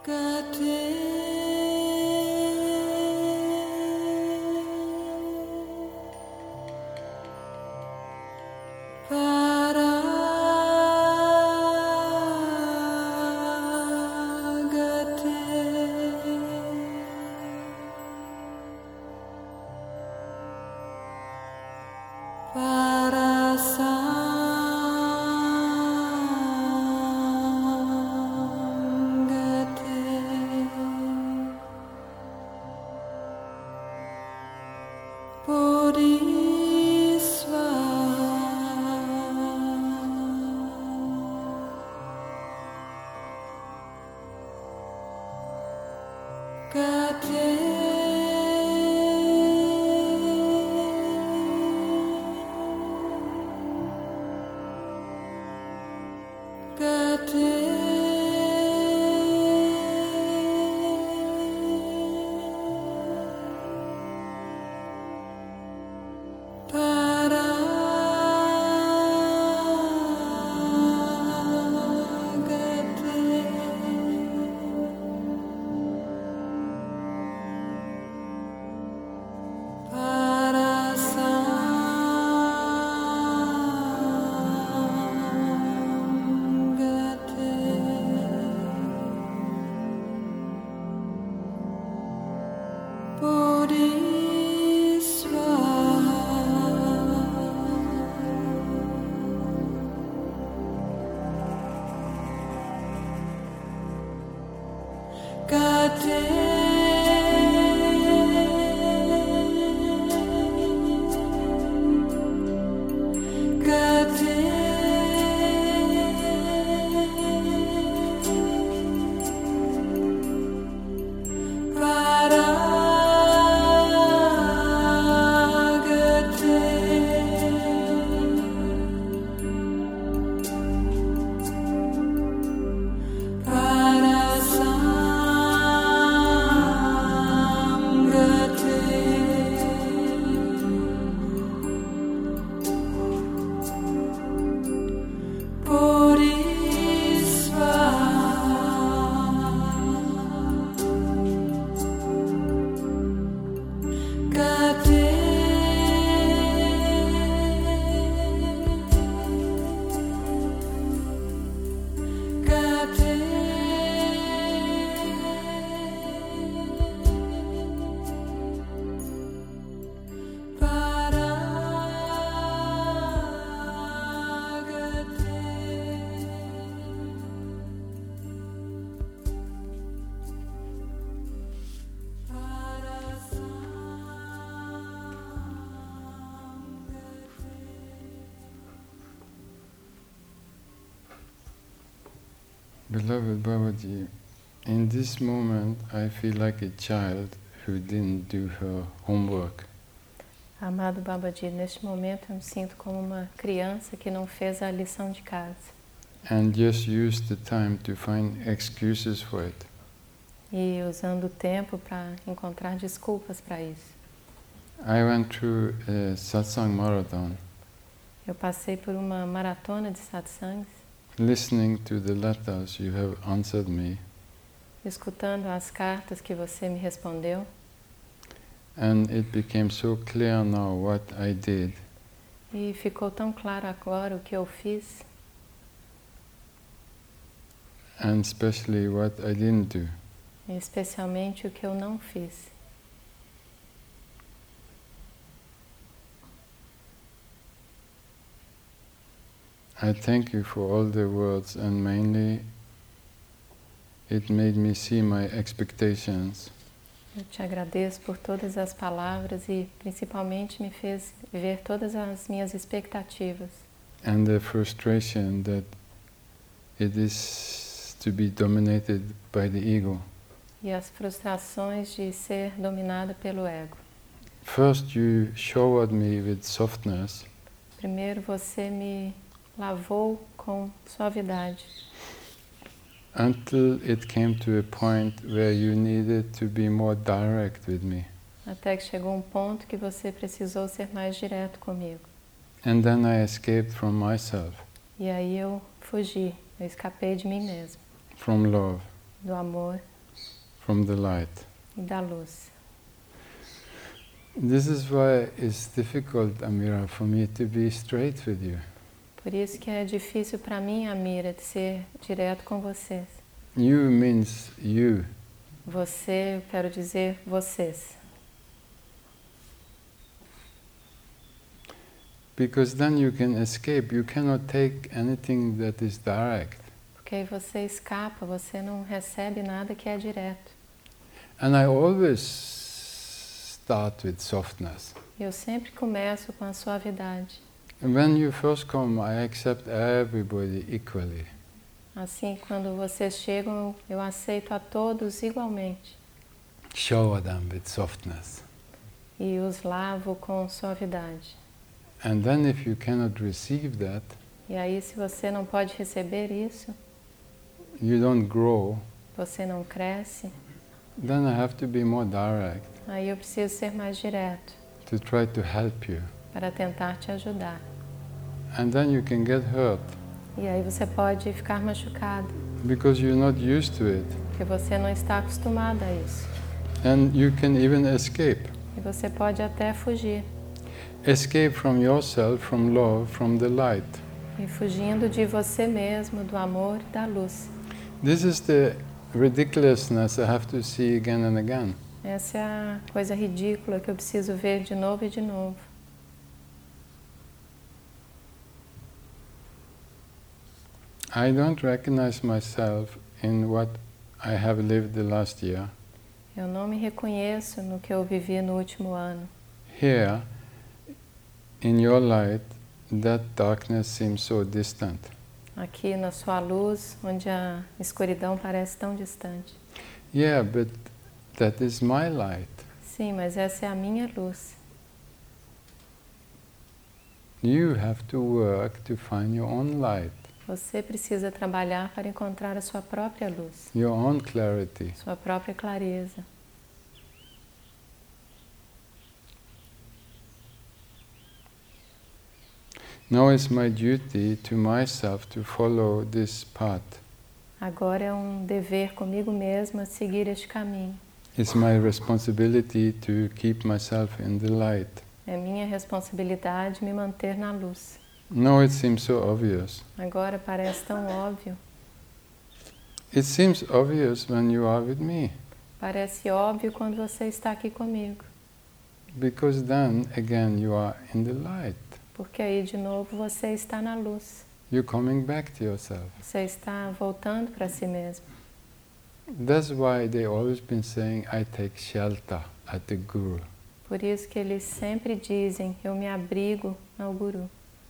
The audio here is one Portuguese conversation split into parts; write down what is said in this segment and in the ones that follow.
Beloved Babaji, in this moment I feel like a child who didn't do her homework. Amado Babaji, neste momento eu me sinto como uma criança que não fez a lição de casa. And just used the time to find excuses for it. E usando o tempo para encontrar desculpas para isso. I went through a satsang marathon. Eu passei por uma maratona de satsangs. Listening to the letters you have answered me. Escutando as cartas que você me respondeu. And it became so clear now what I did. E ficou tão claro agora o que eu fiz. And especially what I didn't do. E especialmente o que eu não fiz. I thank you for all the words, and mainly it made me see my expectations. Eu te agradeço por todas as palavras e principalmente me fez ver todas as minhas expectativas. And the frustration that it is to be dominated by the ego. E as frustrações de ser dominada pelo ego. First you showered me with softness. Primeiro você me lavou com suavidade. Until it came to a point where you needed to be more direct with me. Até que chegou um ponto que você precisou ser mais direto comigo. And then I escaped from myself. E aí eu fugi, eu escapei de mim mesmo. From love. Do amor. from the light. e da luz. This is why it's difficult, Amira, for me to be straight with you. Por isso que é difícil para mim, Amira, de ser direto com vocês. You means you. Você, eu quero dizer vocês. Because then you can escape. You cannot take anything that is direct. Porque aí você escapa, você não recebe nada que é direto. And I always start with softness. Eu sempre começo com a suavidade. And when you first come, I accept everybody equally. Assim, quando vocês chegam, eu aceito a todos igualmente. Shower them with softness. E os lavo com suavidade. And then if you cannot receive that, E aí, se você não pode receber isso, you don't grow, você não cresce, then I have to be more direct aí eu preciso ser mais direto to try to help you. para tentar te ajudar. And then you can get hurt E aí você pode ficar machucado, because you're not used to it. porque você não está acostumado a isso. And you can even escape. E você pode até fugir. Escape from yourself, from love, from the light. E fugindo de você mesmo, do amor e da luz. This is the ridiculousness I have to see again and again. Essa é a coisa ridícula que eu preciso ver de novo e de novo. I don't recognize myself in what I have lived the last year. Eu não me reconheço no que eu vivi no último ano. Here, in your light, that darkness seems so distant. Aqui na sua luz, onde a escuridão parece tão distante. Yeah, but that is my light. Sim, mas essa é a minha luz. You have to work to find your own light, Você precisa trabalhar para encontrar a sua própria luz, your own clarity. sua própria clareza. Now it's my duty to myself to follow this path. Agora é um dever comigo mesma seguir este caminho. It's my responsibility to keep myself in the light. É minha responsabilidade me manter na luz. Now it seems so obvious. Agora parece tão óbvio. It seems obvious when you are with me, Parece óbvio quando você está aqui comigo. because then again you are in the light. Porque aí de novo você está na luz. You're coming back to yourself. Você está voltando para si mesmo. That's why they always been saying, I take shelter at the Guru. Por isso que eles sempre dizem, eu me abrigo ao Guru.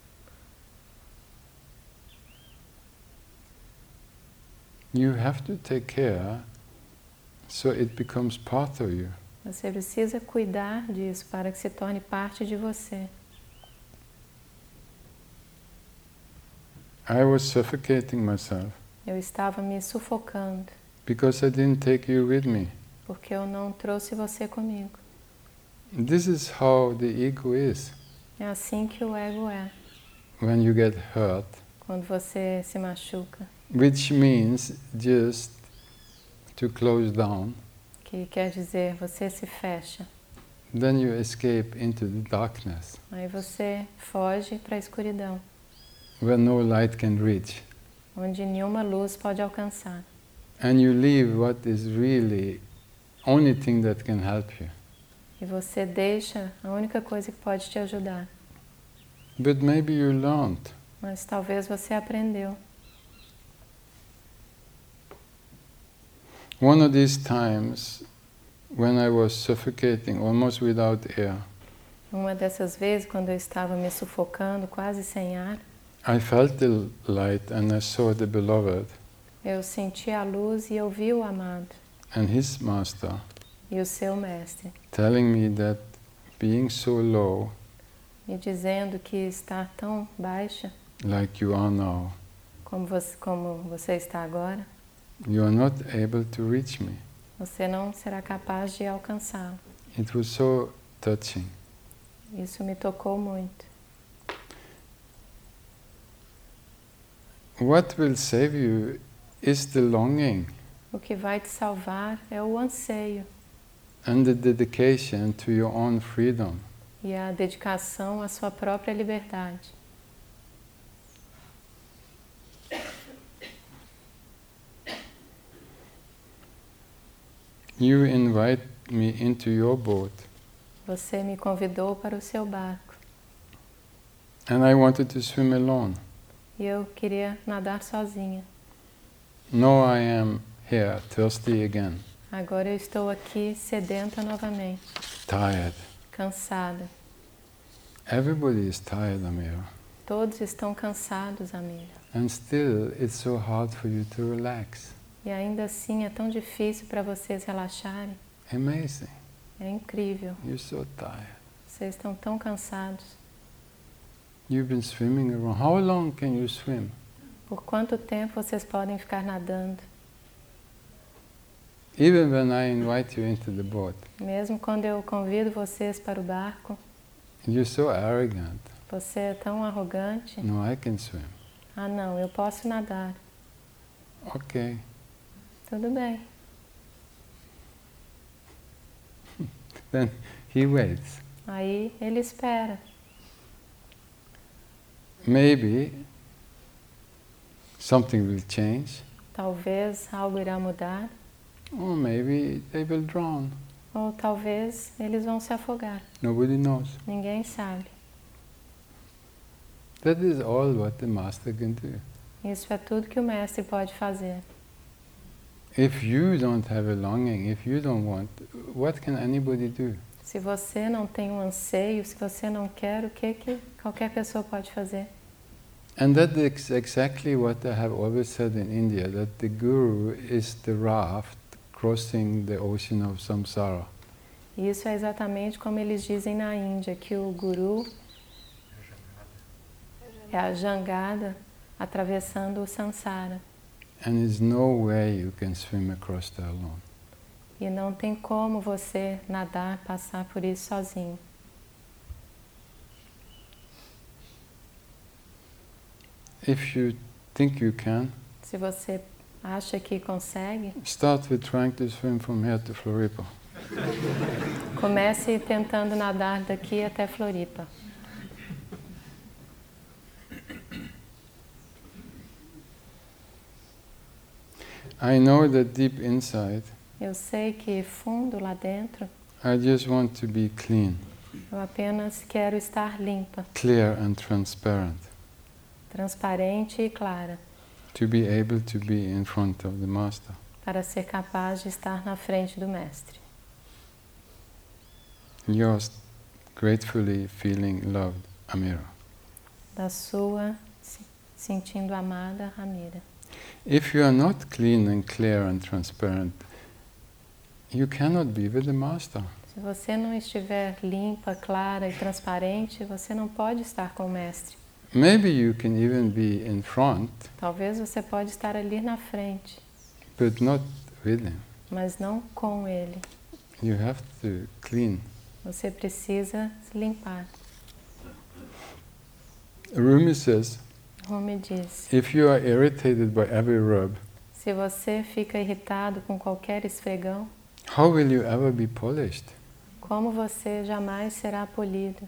You have to take care so it becomes part of you. Você precisa cuidar disso para que se torne parte de você. I was suffocating myself Eu estava me sufocando because I didn't take you with me. porque eu não trouxe você comigo. This is how the ego is. É assim que o ego é, When you get hurt, quando você se machuca, which means just to close down, que quer dizer você se fecha. then you escape into the darkness Aí você foge para a escuridão, where no light can reach. onde nenhuma luz pode alcançar. And you leave what is really only thing that can help you. E você deixa a única coisa que pode te ajudar. But maybe you learned. Mas talvez você aprendeu. One of these times when I was suffocating almost without air, Uma dessas vezes, quando eu estava me sufocando, quase sem ar, I felt the light and I saw the beloved eu senti a luz e eu vi o amado and his master e o seu mestre, telling me that being so low, me dizendo que estar tão baixa like you are now, como você está agora, you are not able to reach me. você não será capaz de alcançá-lo. It was so touching. Isso me tocou muito. What will save you is the longing. O que vai te salvar é o anseio and the dedication to your own freedom. e a dedicação à sua própria liberdade. You invite me into your boat, Você me convidou para o seu barco and I wanted to swim alone. e eu queria nadar sozinha. Now I am here, thirsty again, Agora eu estou aqui sedenta novamente, tired. cansada. Everybody is tired, Amira. Todos estão cansados, Amira. And still, it's so hard for you to relax. E ainda assim é tão difícil para vocês relaxarem. Amazing. É incrível. You're so tired. Vocês estão tão cansados. You've been swimming around. How long can you swim? Por quanto tempo vocês podem ficar nadando? Even when I invite you into the boat, Mesmo quando eu convido vocês para o barco, you're so arrogant. você é tão arrogante. No, I can swim. Ah, não, eu posso nadar. Okay. Tudo bem. Then he waits. Aí ele espera. Maybe something will change, Talvez algo irá mudar, or maybe they will drown. ou talvez eles vão se afogar. Nobody knows. Ninguém sabe. That is all what the master can do. Isso é tudo que o mestre pode fazer. If you don't have a longing, if you don't want, what can anybody do? Se você não tem um anseio, se você não quer, o que qualquer pessoa pode fazer? And that is exactly what I have always said in India, that the guru is the raft crossing the ocean of samsara. E isso é exatamente como eles dizem na Índia, que o guru é a jangada atravessando o samsara. And there's no way you can swim across there alone. E não tem como você nadar, passar por isso sozinho. If you think you can, Se você acha que consegue, start with trying to swim from here to Floripa. comece tentando nadar daqui até Floripa. I know that deep inside, Eu sei que fundo lá dentro, I just want to be clean, eu apenas quero estar limpa, clear and transparent, transparente e clara, to be able to be in front of the Master. para ser capaz de estar na frente do Mestre. Yours, gratefully feeling loved, Amira. Da sua, sentindo amada, Amira. If you are not clean and clear and transparent, you cannot be with the Master. Se você não estiver limpa, clara e transparente, você não pode estar com o Mestre. Maybe you can even be in front, Talvez você pode estar ali na frente, but not with him. mas não com ele. You have to clean. Você precisa se limpar. Rumi says, Rumi diz, if you are irritated by every rub, se você fica irritado com qualquer esfregão, how will you ever be polished? como você jamais será polido?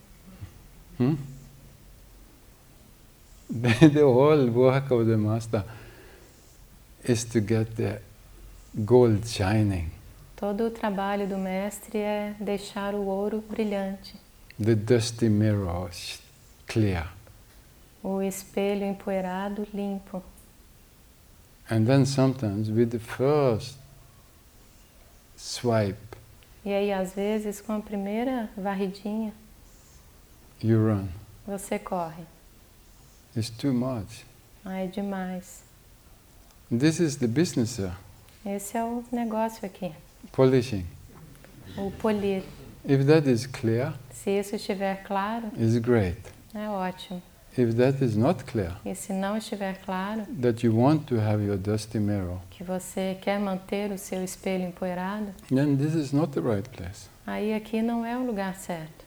The whole work of the Master is to get the gold shining, Todo o trabalho do Mestre é deixar o ouro brilhante, the dusty mirror clear. o espelho empoeirado limpo. And then sometimes with the first swipe, E aí, às vezes, com a primeira varridinha, you run. você corre. It's too much. É demais. This is the business, sir. Esse é o negócio aqui, Polishing. o polir. If that is clear, Se isso estiver claro, it's great. é ótimo. If that is not clear, E se não estiver claro, that you want to have your dusty mirror, que você quer manter o seu espelho empoeirado, then this is not the right place. aí aqui não é o lugar certo.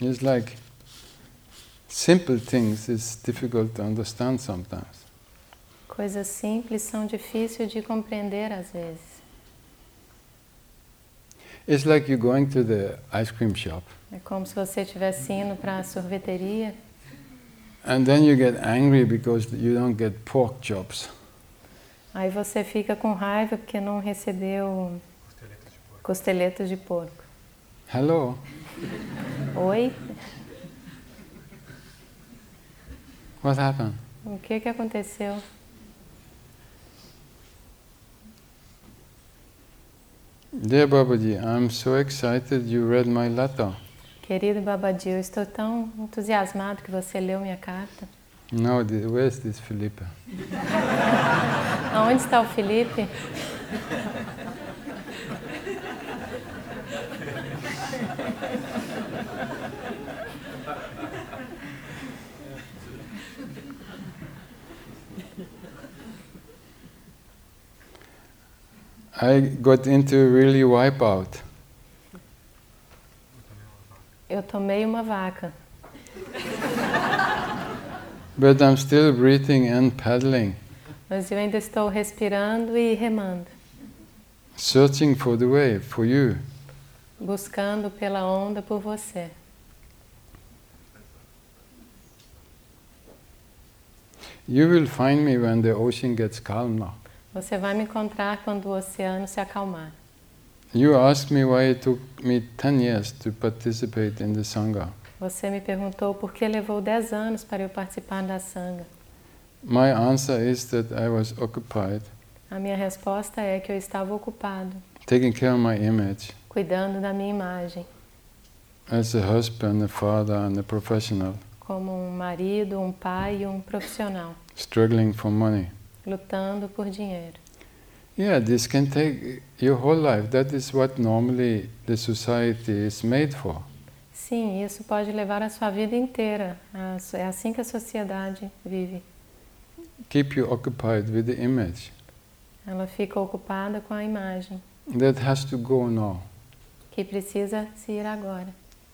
It's like simple things is difficult to understand sometimes. Coisas simples são difíceis de compreender às vezes. It's like you going to the ice cream shop. É como se você estivesse indo para a sorveteria. And then you get angry because you don't get pork chops. Aí você fica com raiva porque não recebeu costeletas de porco. Hello? Oi? What happened? O que aconteceu? Dear Babaji, I'm so excited you read my letter. Querido Babaji, eu estou tão entusiasmado que você leu minha carta. Now, where's this Felipe? Aonde está o Felipe? I got into really wipeout. Eu tomei uma vaca. But I'm still breathing and paddling, Mas eu ainda estou respirando e remando. searching for the way, for you. Buscando pela onda por você. You will find me when the ocean gets calmer. Você vai me encontrar quando o oceano se acalmar. You asked me why it took me 10 years to participate in the Sangha. Você me perguntou por que levou 10 anos para eu participar da Sangha. My answer is that I was occupied, A minha resposta é que eu estava ocupado, taking care of my image cuidando da minha imagem, as a husband, a father, and a professional, como um marido, um pai e um profissional, struggling for money. lutando por dinheiro. Yeah, this can take your whole life. That is what normally the society is made for. Sim, isso pode levar a sua vida inteira. É assim que a sociedade vive. Keep you occupied with the image. Ela fica ocupada com a imagem, That has to go now. que precisa se ir agora.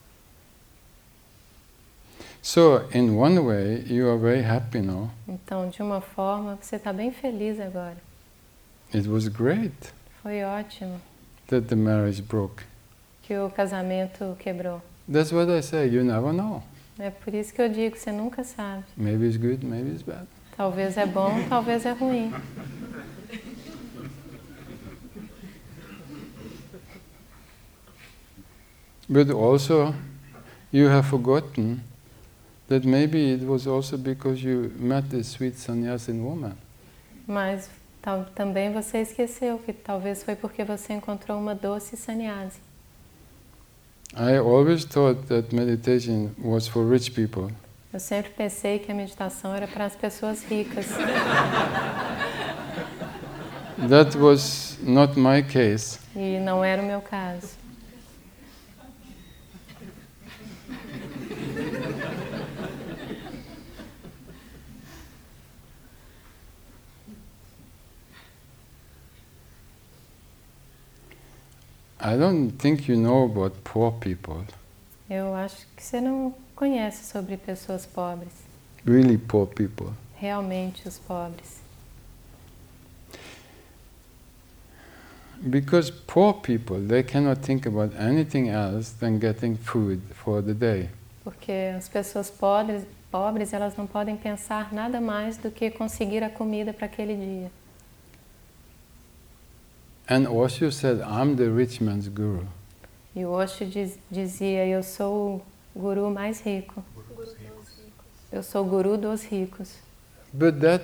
So, in one way, you are very happy now. Então, de uma forma, você está bem feliz agora. It was great Foi ótimo that the marriage broke. que o casamento quebrou. That's what I say, you never know. É por isso que eu digo, você nunca sabe. Maybe it's good, maybe it's bad. Talvez é bom, talvez é ruim. But also, you have forgotten that maybe it was also because you met this sweet sannyasin woman. Mas também você esqueceu que talvez foi porque você encontrou uma doce sannyasi. I always thought that meditation was for rich people. Eu sempre pensei que a meditação era para as pessoas ricas. That was not my case. E não era o meu caso. I don't think you know about poor people, Eu acho que você não conhece sobre pessoas pobres. really poor people. Realmente os pobres. Because poor people, they cannot think about anything else than getting food for the day. Porque as pessoas pobres, elas não podem pensar nada mais do que conseguir a comida para aquele dia. And Osho said, I'm the rich man's guru. E o Osho dizia, eu sou o guru mais rico. Eu sou o guru dos ricos. But that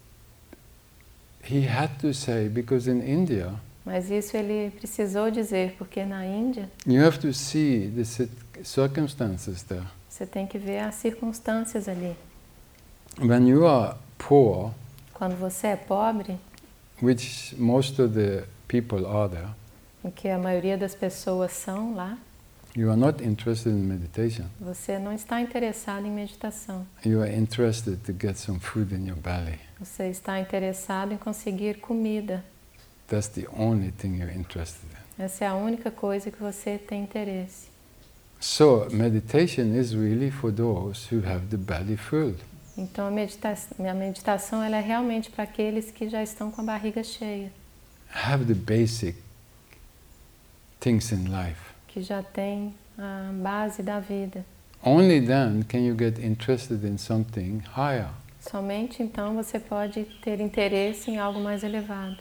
he had to say, because in India, Mas isso ele precisou dizer, porque na Índia you have to see the circumstances there. você tem que ver as circunstâncias ali. When you are poor, Quando você é pobre, which most of the people are there, o que a maioria das pessoas são lá, you are not interested in meditation. você não está interessado em meditação. You are interested to get some food in your belly. Você está interessado em conseguir comida. That's the only thing you're interested in. Essa é a única coisa que você tem interesse. So meditation is really for those who have the belly full. Então a meditação ela é realmente para aqueles que já estão com a barriga cheia. Have the basic things in life. Que já tem a base da vida. Only then can you get interested in something higher. Somente então você pode ter interesse em algo mais elevado.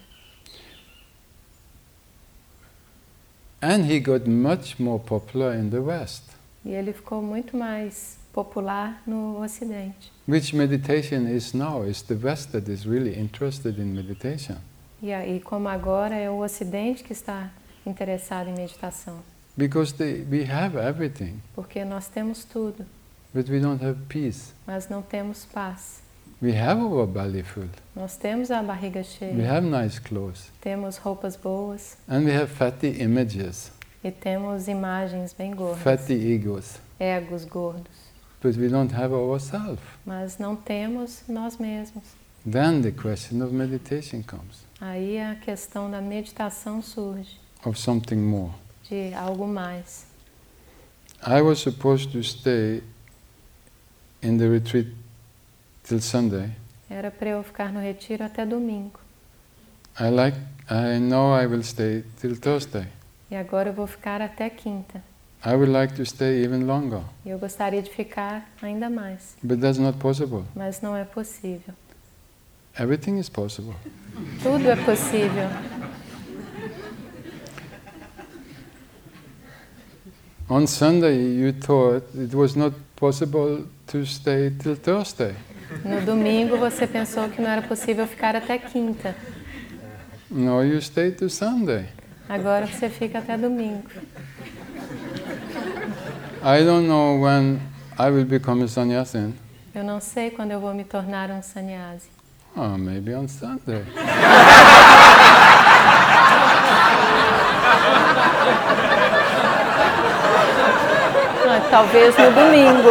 And he got much more popular in the West. E ele ficou muito mais popular no Ocidente. Which meditation is now? It's the West that is really interested in meditation. E aí, como agora é o Ocidente que está interessado em meditação. Because we have everything. Porque nós temos tudo. But we don't have peace. Mas não temos paz. We have our belly full. Nós temos a barriga cheia. We have nice clothes. Temos roupas boas. And we have fatty images. E temos imagens bem gordas. Fatty egos. Egos gordos. But we don't have ourselves. Mas não temos nós mesmos. Then the question of meditation comes. Aí a questão da meditação surge. Of something more. De algo mais. I was supposed to stay in the retreat till Sunday. Era para eu ficar no retiro até domingo. I know I will stay till Thursday. E agora eu vou ficar até quinta. I would like to stay even longer. E eu gostaria de ficar ainda mais. But that's not possible. Mas não é possível. Everything is possible. Tudo é possível. On Sunday you thought it was not possible to stay till Thursday. No domingo você pensou que não era possível ficar até quinta. No, you stay to Sunday. Agora você fica até domingo. I don't know when I will become a sannyasin. Eu não sei quando eu vou me tornar um sannyasi. Oh, maybe on Sunday. Talvez no domingo.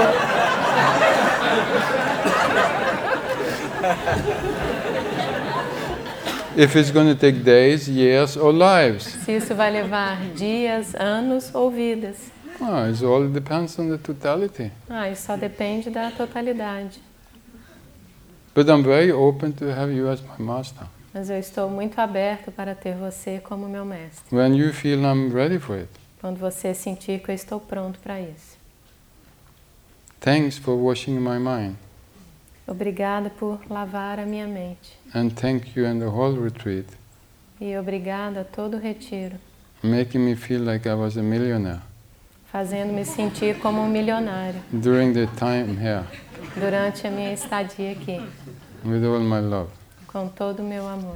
If it's going to take days, years or lives. Se isso vai levar dias, anos ou vidas. Oh, it all depends on the totality. Isso só depende da totalidade. But I'm very open to have you as my master. Mas eu estou muito aberto para ter você como meu mestre. When you feel I'm ready for it. Quando você sentir que eu estou pronto para isso. Thanks for washing my mind. Obrigada por lavar a minha mente. And thank you and the whole retreat. E obrigada a todo o retiro. Making me feel like I was a millionaire. Fazendo-me sentir como um milionário. During the time here. Durante a minha estadia aqui. With all my love. Com todo o meu amor.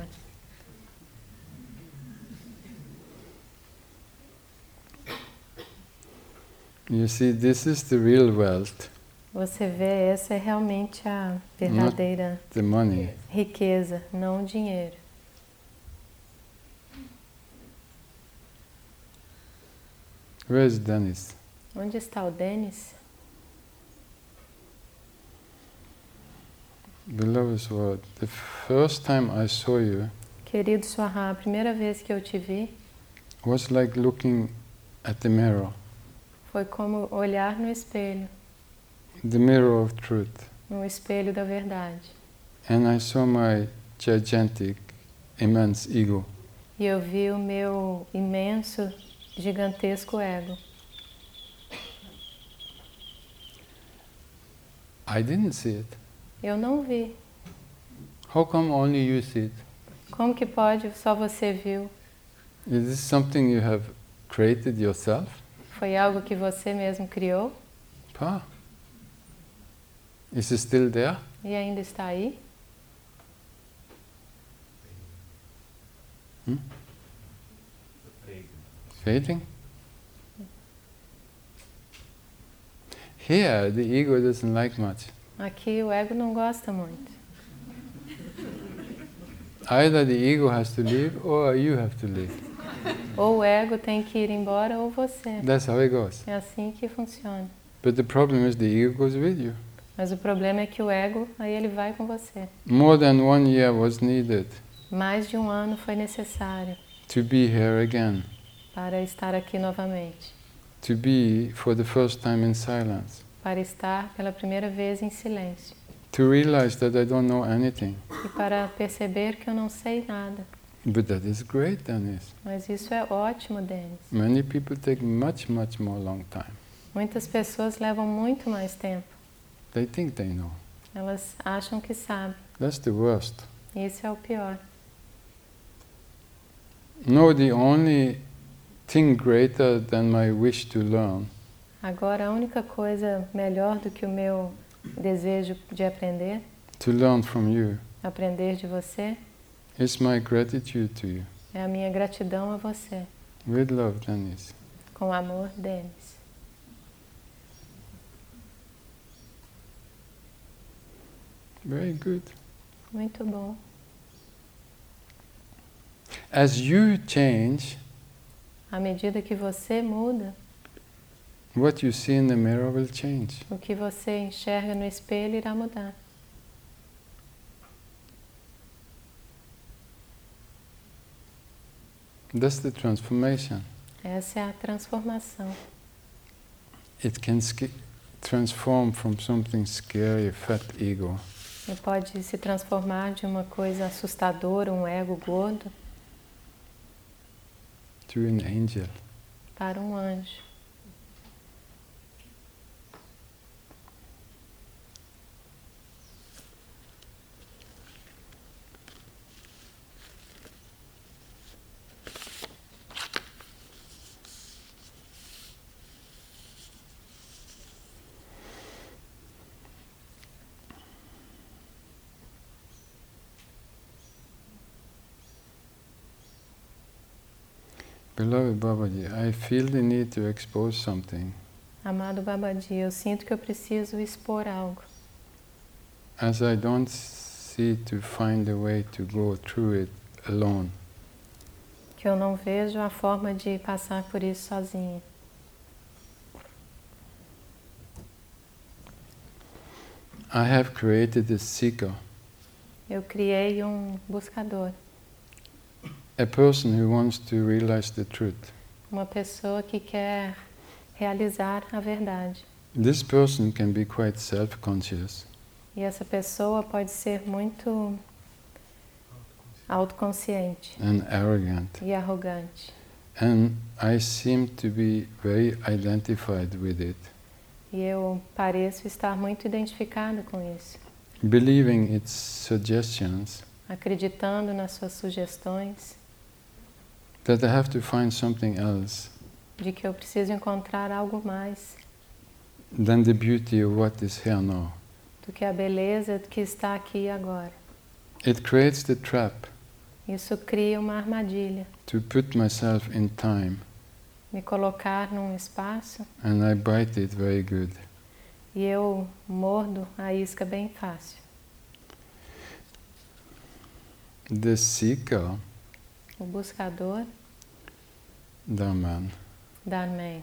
You see, this is the real wealth. Você vê, essa é realmente a verdadeira the money. Riqueza, não o dinheiro. Where is Dennis? Onde está o Dennis? Beloved Sword, the first time I saw you Querido Swaha, a primeira vez que eu te vi was like looking at the mirror. Foi como olhar no espelho. The mirror of truth. No espelho da verdade. And I saw my gigantic, immense ego. E eu vi o meu imenso, gigantesco ego. I didn't see it. Eu não vi. How come only you see it? Como que pode? Só você viu. Is this something you have created yourself? Foi algo que você mesmo criou? Pa. Is it still there? E ainda está aí? Fading? Here, the ego doesn't like much. Aqui o ego não gosta muito. Either the ego has to leave or you have to leave. Ou o ego tem que ir embora ou você. That's how it goes. É assim que funciona. But the problem is the ego goes with you. Mas o problema é que o ego, aí ele vai com você. More than 1 year was needed. Mais de 1 ano foi necessário. To be here again. Para estar aqui novamente. to be for the first time in silence, para estar pela primeira vez em silêncio to realize that I don't know anything. e para perceber que eu não sei nada. But that is great, Dennis. Mas isso é ótimo, Denis. Many people take much more long time. Muitas pessoas levam muito mais tempo. They think they know. Elas acham que sabem. That's the worst. Esse é o pior. No, the only thing greater than my wish to learn Agora, a única coisa melhor do que o meu desejo de aprender, to learn from you aprender de você, is my gratitude to you. é a minha gratidão a você. With love, Dennis. Com amor, Denis. Very good. Muito bom. As you change, À medida que você muda, what you see in the mirror will change. o que você enxerga no espelho irá mudar. That's the transformation. Essa é a transformação. It can transform from something scary, fat ego, E pode se transformar de uma coisa assustadora, um ego gordo, to an angel. para um anjo. Beloved Babaji, I feel the need to expose something. Amado Babaji, eu sinto que eu preciso expor algo. As I don't see to find a way to go through it alone. Que eu não vejo a forma de passar por isso sozinha. I have created a seeker, Eu criei um buscador, a person who wants to realize the truth. uma pessoa que quer realizar a verdade. This person can be quite self-conscious, E essa pessoa pode ser muito autoconsciente and arrogant. e arrogante. And I seem to be very identified with it, E eu pareço estar muito identificada com isso, believing its suggestions acreditando nas suas sugestões that I have to find something else de que eu preciso encontrar algo mais than the beauty of what is here now. do que a beleza que está aqui agora. It creates the trap Isso cria uma armadilha, to put myself in time, me colocar num espaço and I bite it very good. e eu mordo a isca bem fácil. The seeker, O buscador, Dharman, Dharman,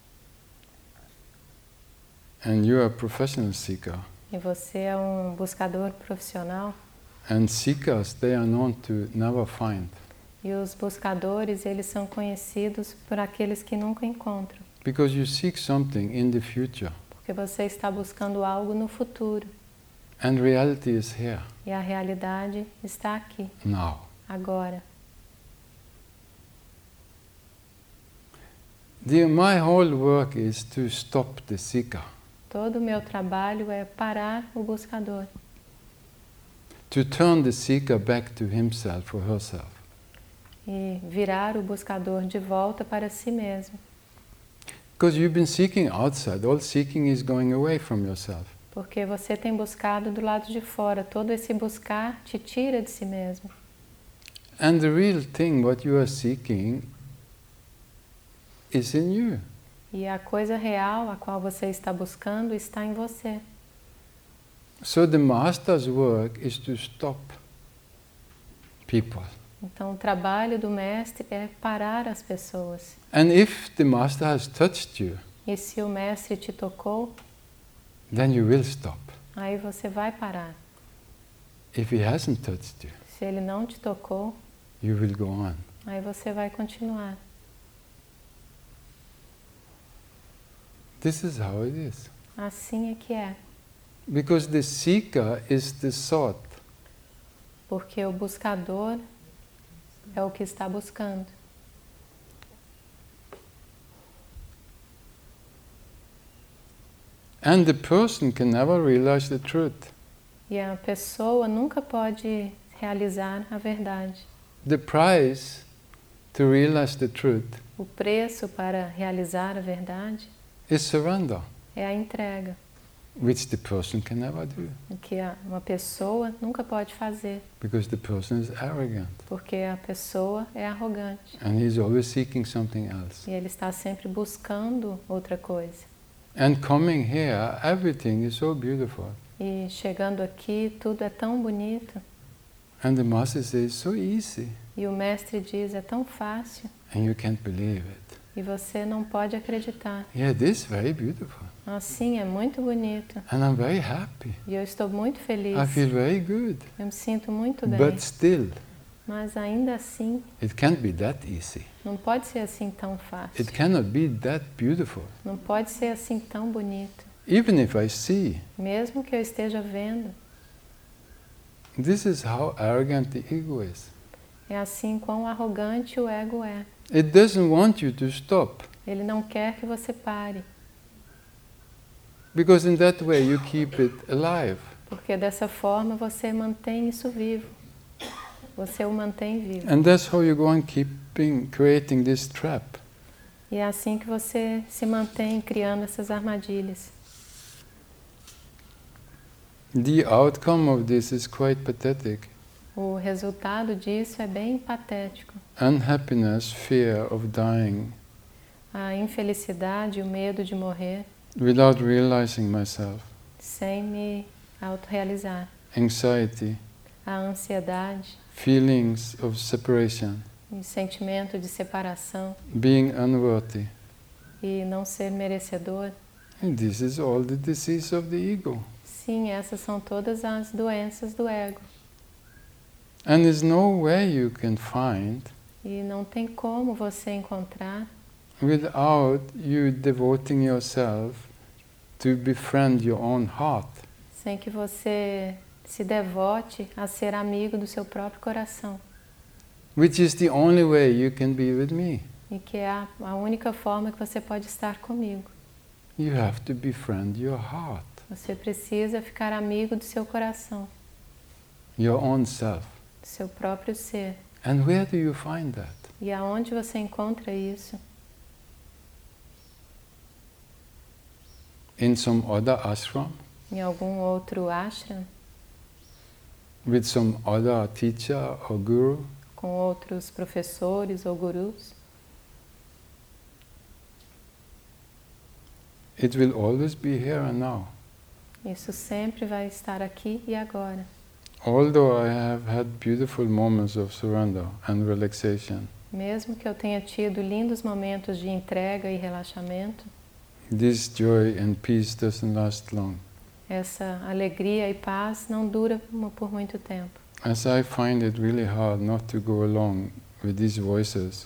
and you are a professional seeker. e você é um buscador profissional, And seekers, they are known to never find, e os buscadores, eles são conhecidos por aqueles que nunca encontram, because you seek something in the future, porque você está buscando algo no futuro, and reality is here, e a realidade está aqui, now. agora. My whole work is to stop the seeker, Todo o meu trabalho é parar o buscador, to turn the seeker back to himself or herself. e virar o buscador de volta para si mesmo. Because you've been seeking outside, all seeking is going away from yourself. Porque você tem buscado do lado de fora, todo esse buscar te tira de si mesmo. And the real thing, what you are seeking, is in you. E a coisa real a qual você está buscando está em você. So the master's work is to stop people. Então o trabalho do mestre é parar as pessoas. And if the master has touched you, E se o mestre te tocou, then you will stop. aí você vai parar. If he hasn't touched you, Se ele não te tocou, you will go on. aí você vai continuar. This is how it is. Assim é que é. Because the seeker is the sought. Porque o buscador é o que está buscando. And the person can never realize the truth. E a pessoa nunca pode realizar a verdade. The price to realize the truth O preço para realizar a verdade is surrender, é a entrega, which the person can never do. o que uma pessoa nunca pode fazer, Because the person is arrogant. porque a pessoa é arrogante. And he's always seeking something else. E ele está sempre buscando outra coisa. And coming here, everything is so beautiful. E chegando aqui, tudo é tão bonito. And the master says, so easy. E o mestre diz, é tão fácil. And you can't believe it. E você não pode acreditar. Yeah, this is very beautiful. Assim, é muito bonito. And I'm very happy. E eu estou muito feliz. I feel very good. Eu me sinto muito bem. But still, Mas ainda assim, it can't be that easy. não pode ser assim tão fácil. It cannot be that beautiful. Não pode ser assim tão bonito. Even if I see, Mesmo que eu esteja vendo. this is how arrogant the ego is. É assim quão arrogante o ego é. It doesn't want you to stop. Ele não quer que você pare. Because in that way you keep it alive. Porque dessa forma você mantém isso vivo. Você o mantém vivo. And that's how you go on creating this trap. E é assim que você se mantém criando essas armadilhas. The outcome of this is quite pathetic. O resultado disso é bem patético. Unhappiness, fear of dying, A infelicidade, o medo de morrer, without realizing myself, sem me autorrealizar. anxiety, A ansiedade, feelings of separation, o sentimento de separação being unworthy. e não ser merecedor. And this is all the disease of the ego. Sim, essas são todas as doenças do ego. And there's no way you can find E não tem como você encontrar without you devoting yourself to befriend your own heart. sem que você se devote a ser amigo do seu próprio coração. Which is the only way you can be with me. E que é a única forma que você pode estar comigo. You have to befriend your heart, Você precisa ficar amigo do seu coração, your own self. do seu próprio ser. And where do you find that? E aonde você encontra isso? In some other ashram, Em algum outro ashram, with some other teacher or guru? com outros professores ou gurus? It will always be here and now. Isso sempre vai estar aqui e agora. Although I have had beautiful moments of surrender and relaxation, Mesmo que eu tenha tido lindos momentos de entrega e relaxamento, this joy and peace doesn't last long. essa alegria e paz não dura por muito tempo. As I find it really hard not to go along with these voices,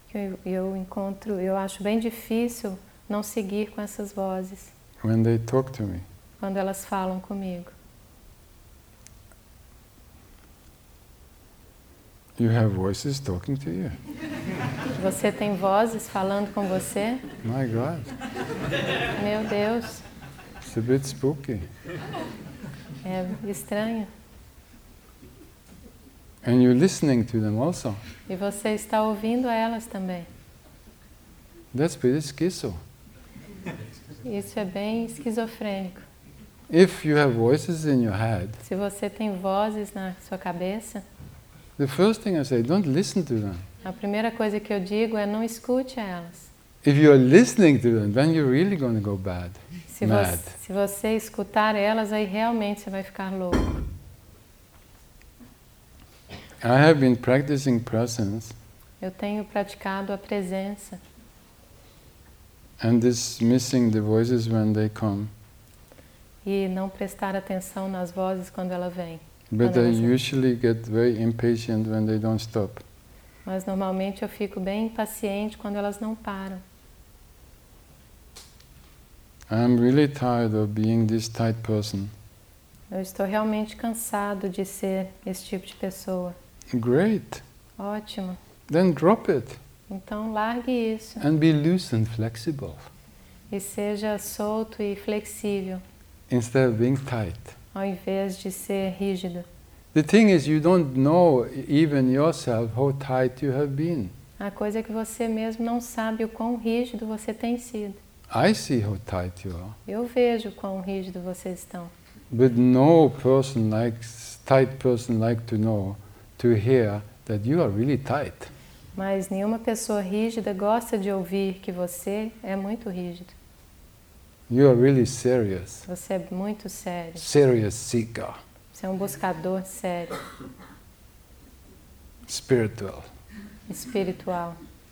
Eu acho bem difícil não seguir com essas vozes when they talk to me. quando elas falam comigo. You have voices talking to you. Você tem vozes falando com você? My God, Meu Deus, it's a bit spooky. é estranho. And you're listening to them also. E você está ouvindo elas também. That's pretty schizo. Isso é bem esquizofrênico. If you have voices in your head, Se você tem vozes na sua cabeça, the first thing I say, don't listen to them. a primeira coisa que eu digo é não escute elas. If you're listening to them, then you're really going to go mad. Se você escutar elas, aí realmente você vai ficar louco. I have been practicing presence Eu tenho praticado a presença and dismissing the voices when they come. e não prestar atenção nas vozes quando ela vem. But Quando I elas vêm. usually get very impatient when they don't stop. Mas normalmente eu fico bem impaciente quando elas não param. I'm really tired of being this tight person. Eu estou realmente cansado de ser esse tipo de pessoa. Great. Ótimo. Then drop it Então largue isso and be loose and flexible e seja solto e flexível, instead of being tight. ao invés de ser rígido. The thing is, you don't know even yourself how tight you have been. A coisa é que você mesmo não sabe o quão rígido você tem sido. I see how tight you are, Eu vejo o quão rígido vocês estão. but no person likes tight person like to hear that you are really tight. Mas nenhuma pessoa rígida gosta de ouvir que você é muito rígido. You are really serious, Você é muito sério. serious seeker, Você é um buscador sério, spiritual. espiritual.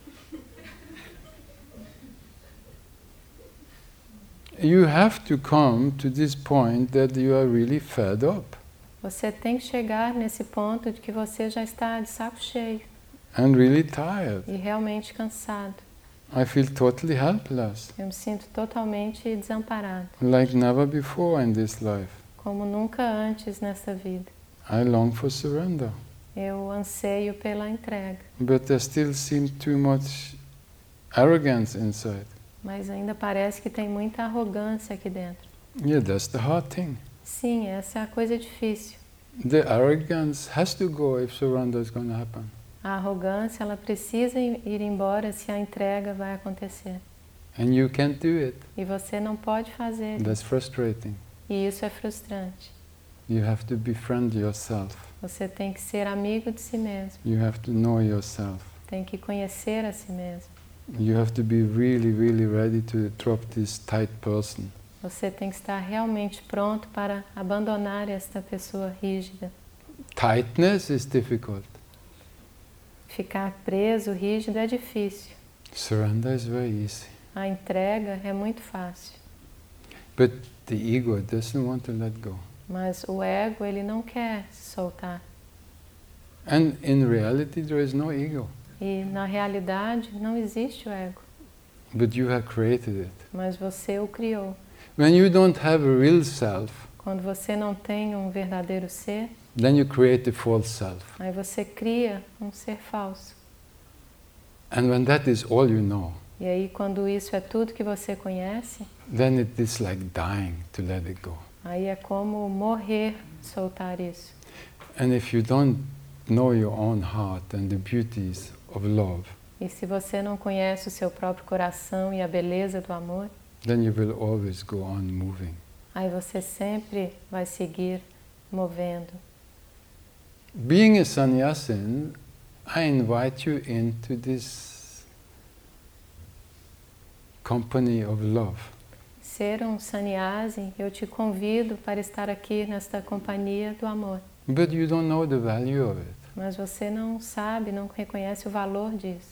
You have to come to this point that you are really fed up Você tem que chegar nesse ponto de que você já está de saco cheio and really tired. e realmente cansado. I feel totally helpless, Eu me sinto totalmente desamparado, like never before in this life. como nunca antes nessa vida. I long for surrender, Eu anseio pela entrega, but there still seems too much arrogance inside. mas ainda parece que tem muita arrogância aqui dentro. Yeah, that's the hard thing. Sim, essa é a coisa difícil. The arrogance has to go if surrender is going to happen. A arrogância, ela precisa ir embora se a entrega vai acontecer. And you can't do it. E você não pode fazer. That's frustrating. E isso é frustrante. You have to befriend yourself. Você tem que ser amigo de si mesmo. You have to know yourself. Tem que conhecer a si mesmo. You have to be really, really ready to drop this tight person. Você tem que estar realmente pronto para abandonar esta pessoa rígida. Tightness is difficult. Ficar preso, rígido é difícil. Surrender is very easy. A entrega é muito fácil. But the ego doesn't want to let go. Mas o ego, ele não quer se soltar. And in reality there is no ego. E na realidade não existe o ego, But you have created it. mas você o criou. When you don't have a real self, Quando você não tem um verdadeiro ser, then you create a false self. aí você cria um ser falso. And when that is all you know, E aí quando isso é tudo que você conhece, then it is like dying to let it go. aí é como morrer, soltar isso. And if you don't know your own heart and the beauties of love, E se você não conhece o seu próprio coração e a beleza do amor, then you will always go on moving. aí você sempre vai seguir movendo. Being a sannyasin, I invite you into this company of love. Ser um sannyasi, eu te convido para estar aqui nesta companhia do amor. But you don't know the value of it. Mas você não sabe, não reconhece o valor disso.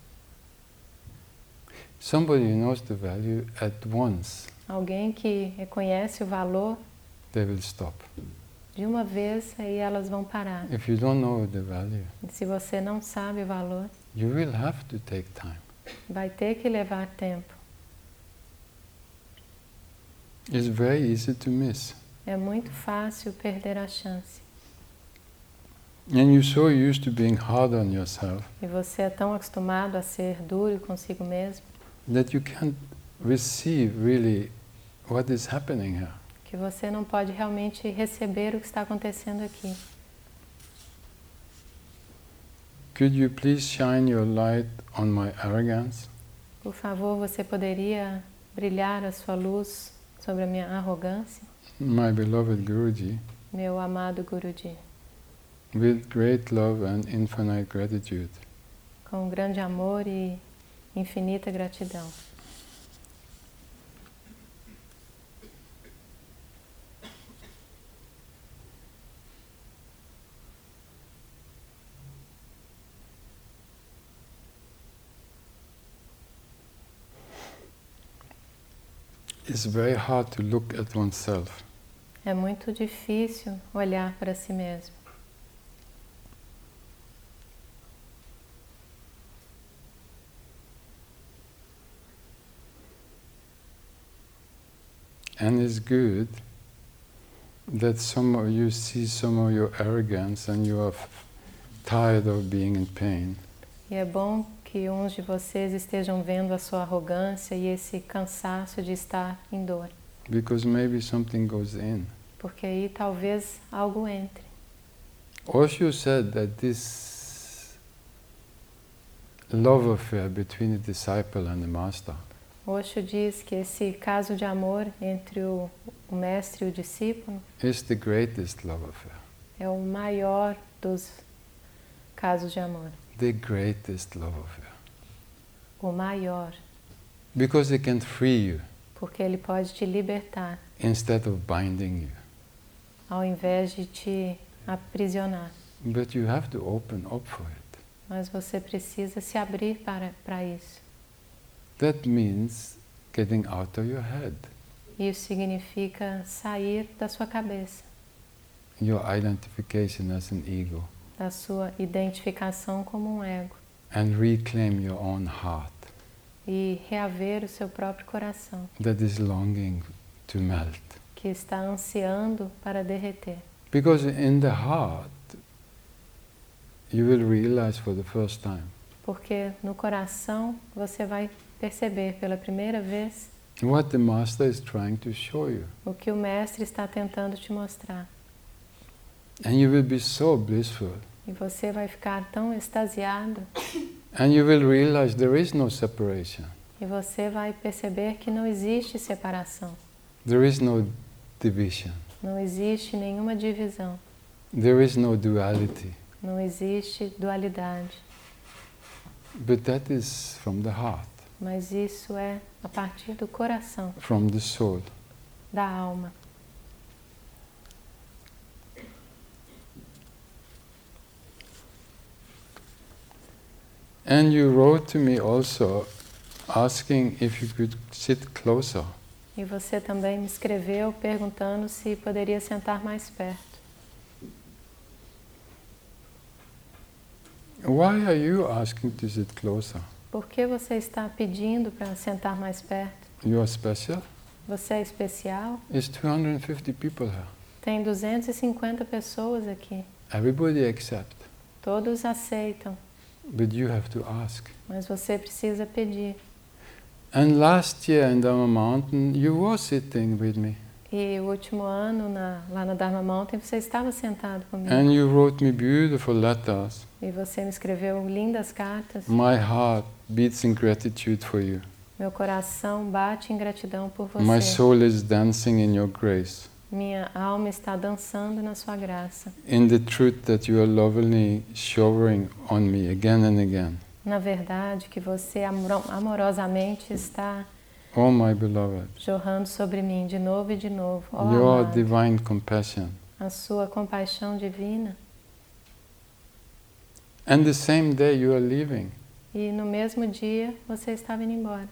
Somebody who knows the value at once, Alguém que reconhece o valor, they will stop. de uma vez, aí elas vão parar. If you don't know the value, E se você não sabe o valor, you will have to take time. vai ter que levar tempo. It's very easy to miss. É muito fácil perder a chance. And you're so used to being hard on yourself E você é tão acostumado a ser duro consigo mesmo, that you can't receive really what is happening here. que você não pode realmente receber o que está acontecendo aqui. Could you please shine your light on my arrogance? Por favor, você poderia brilhar a sua luz sobre a minha arrogância? My beloved Guruji, Meu amado Guruji, with great love and infinite gratitude, com grande amor e infinita gratidão. it's very hard to look at oneself. É muito difícil olhar para si mesmo. And it's good that some of you see some of your arrogance and you are tired of being in pain. E é bom que uns de vocês estejam vendo a sua arrogância e esse cansaço de estar em dor. Because maybe something goes in. Porque aí talvez algo entre. Osho said that this love affair between the disciple and the master Osho diz que esse caso de amor entre o mestre e o discípulo is the greatest love affair. é o maior dos casos de amor. The greatest love affair. O maior. Because it can free you Porque ele pode te libertar instead of binding you. ao invés de te aprisionar. But you have to open up for it. Mas você precisa se abrir para isso. That means getting out of your head. Isso significa sair da sua cabeça, Your identification as an ego. da sua identificação como um ego. And reclaim your own heart E reaver o seu próprio coração, that is longing to melt. que está ansiando para derreter. Because in the heart, you will realize for the first time Porque no coração você vai perceber pela primeira vez what the master is trying to show you. o que o mestre está tentando te mostrar. And you will be so blissful. E você vai ficar tão extasiado. And you will realize there is no separation. E você vai perceber que não existe separação. There is no division. Não existe nenhuma divisão. There is no duality. Não existe dualidade. But that is from the heart, Mas isso é a partir do coração, from the soul. da alma. And you wrote to me also asking if you could sit closer. E você também me escreveu perguntando se poderia sentar mais perto. Why are you asking to sit closer? Por que você está pedindo para sentar mais perto? You are special? Você é especial? It's 250 people here. Tem 250 pessoas aqui. Everybody accept. Todos aceitam, But you have to ask. mas você precisa pedir. And last year in Dharma Mountain, you were sitting with me. E o último ano, lá na Dharma Mountain, você estava sentado comigo. And you wrote me beautiful letters. E você me escreveu lindas cartas. My heart beats in gratitude for you. Meu coração bate em gratidão por você. My soul is dancing in your grace. Minha alma está dançando na sua graça. In the truth that you are lovingly showering on me again and again. Na verdade, que você amorosamente está Oh, my beloved, jorrando sobre mim de novo e de novo. Oh, your amado, divine compassion. a sua compaixão divina. And the same day you are leaving. E no mesmo dia você estava indo embora.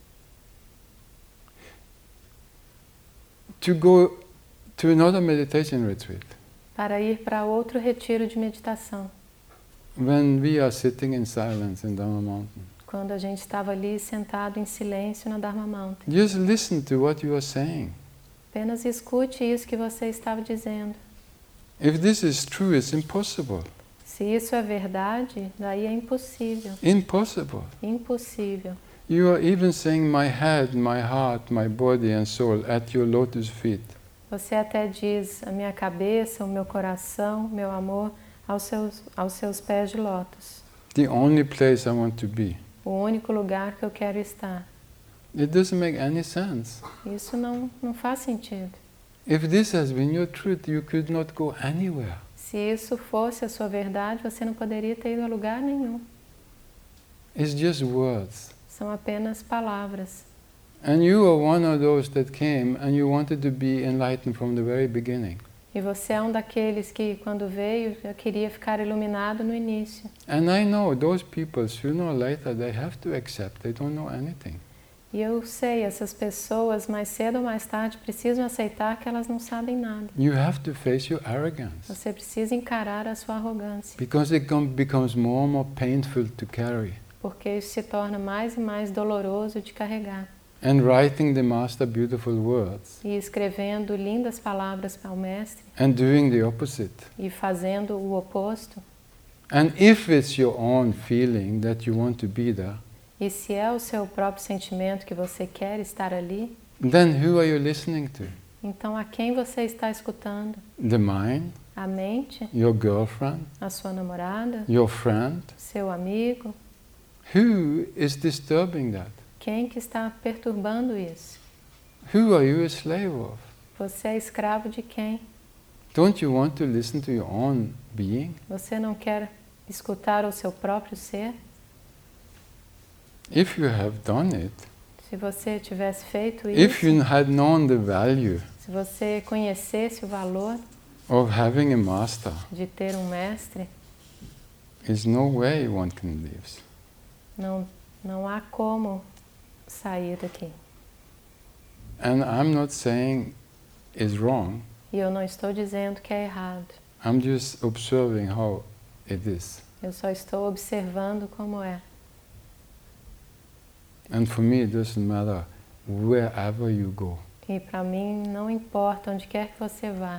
To go to another meditation retreat. Para ir para outro retiro de meditação. When we are sitting in silence in Dharma Mountain. Quando a gente estava ali sentado em silêncio na Dharma Mountain. Just listen to what you are saying. Apenas escute isso que você estava dizendo. If this is true, it's impossible. Se isso é verdade, daí é impossível. Impossible. Impossível. You are even saying my head, my heart, my body and soul at your lotus feet. Você até diz a minha cabeça, o meu coração, meu amor aos seus pés de lótus. The only place I want to be. O único lugar que eu quero estar. It doesn't make any sense. Isso não faz sentido. If this has been your truth, you could not go anywhere. Se isso fosse a sua verdade, você não poderia ter ido a lugar nenhum. It's just words. São apenas palavras. And you are one of those that came and you wanted to be enlightened from the very beginning. E você é um daqueles que, quando veio, eu queria ficar iluminado no início. And I know those people, sooner or later, they have to accept. They don't know anything. E eu sei, essas pessoas, mais cedo ou mais tarde, precisam aceitar que elas não sabem nada. You have to face your arrogance. Você precisa encarar a sua arrogância. Because it becomes more and more painful to carry. Porque isso se torna mais e mais doloroso de carregar. and writing the Master beautiful words, e escrevendo lindas palavras para o Mestre, and doing the opposite. e fazendo o oposto, And if it's your own feeling that you want to be there, e se é o seu próprio sentimento que você quer estar ali, then who are you listening to? então a quem você está escutando? The mind, A mente? your girlfriend, A sua namorada? your friend? Seu amigo? Who is disturbing that? Quem que está perturbando isso? Who are you a slave of? Você é escravo de quem? Don't you want to listen to your own being? Você não quer escutar o seu próprio ser? If you have done it, Se você tivesse feito if isso, you had known the value se você conhecesse o valor of having a master, de ter um mestre, there's no way one can live. não há como sair daqui. And I'm not saying it's wrong. E eu não estou dizendo que é errado. I'm just observing how it is. Eu só estou observando como é. And for me, it doesn't matter wherever you go. E para mim não importa onde quer que você vá.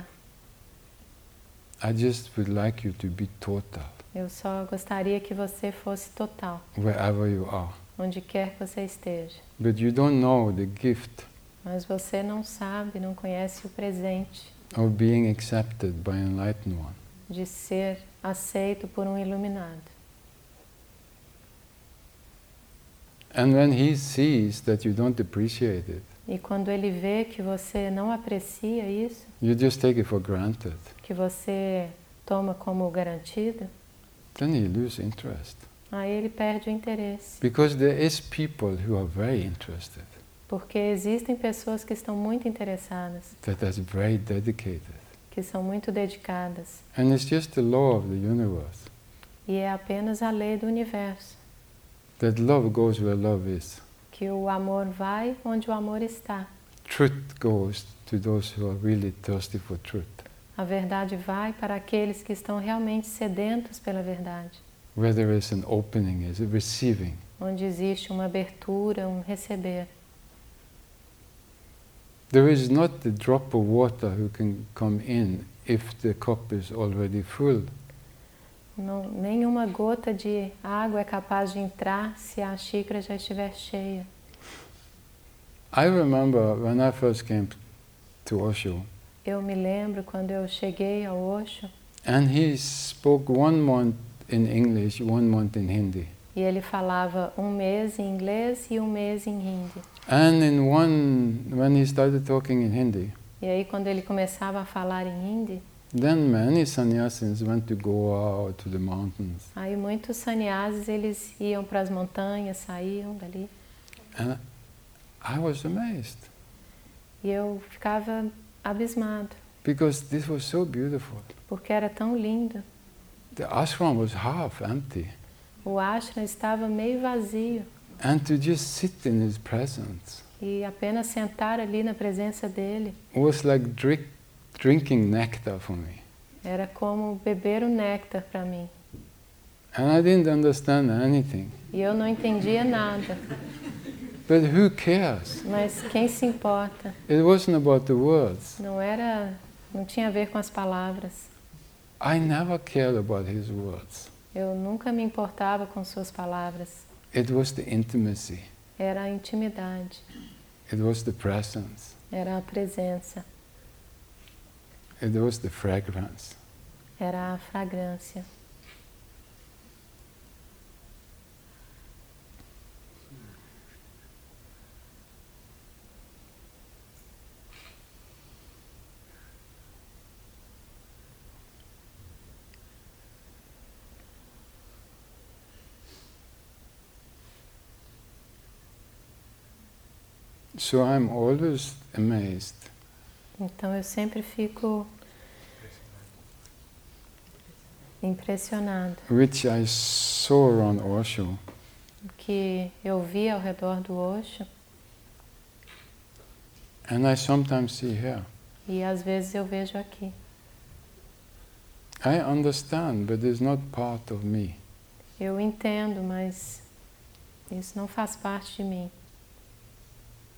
I just would like you to be total, Eu só gostaria que você fosse total, wherever you are. onde quer que você esteja. But you don't know the gift Mas você não sabe, não conhece o presente of being accepted by an enlightened one. de ser aceito por um iluminado. And when he sees that you don't appreciate it, E quando ele vê que você não aprecia isso, you just take it for granted, que você toma como garantido, then he loses interest. aí ele perde o interesse. Because there is people who are very interested, Porque existem pessoas que estão muito interessadas, that are very dedicated. que são muito dedicadas. And it's just the law of the universe, E é apenas a lei do universo, that love goes where love is. que o amor vai onde o amor está. Truth goes to those who are really thirsty for truth. A verdade vai para aqueles que estão realmente sedentos pela verdade. Where there is an opening, is a receiving. Onde existe uma abertura, um receber. There is not a drop of water who can come in if the cup is already full. Não, nenhuma gota de água é capaz de entrar se a xícara já estiver cheia. I remember when I first came to Osho, Eu me lembro quando eu cheguei ao Osho and he spoke 1 month in English, 1 month in Hindi. e ele falava um mês em inglês e um mês em hindi. And when he started talking in Hindi, E aí quando ele começava a falar em hindi, then many sannyasis went to Goa or to the mountains. aí muitos sannyasis eles iam para as montanhas, saíam dali. And I was amazed, E eu ficava abismado, because this was so beautiful. porque era tão lindo. The ashram was half empty. O ashram estava meio vazio And to just sit in his presence e apenas sentar ali na presença dele was like drinking nectar for me. era como beber o néctar para mim. And I didn't understand anything. E eu não entendia nada, But who cares? mas quem se importa? It wasn't about the words. Não tinha a ver com as palavras. I never cared about his words. Eu nunca me importava com suas palavras. It was the intimacy. Era a intimidade, It was the presence. era a presença, It was the fragrance. era a fragrância. So I'm always amazed Então eu sempre fico impressionado. which I saw around Osho. O que eu vi ao redor do Osho And I sometimes see here. e às vezes eu vejo aqui. I understand, but it's not part of me. Eu entendo, mas isso não faz parte de mim.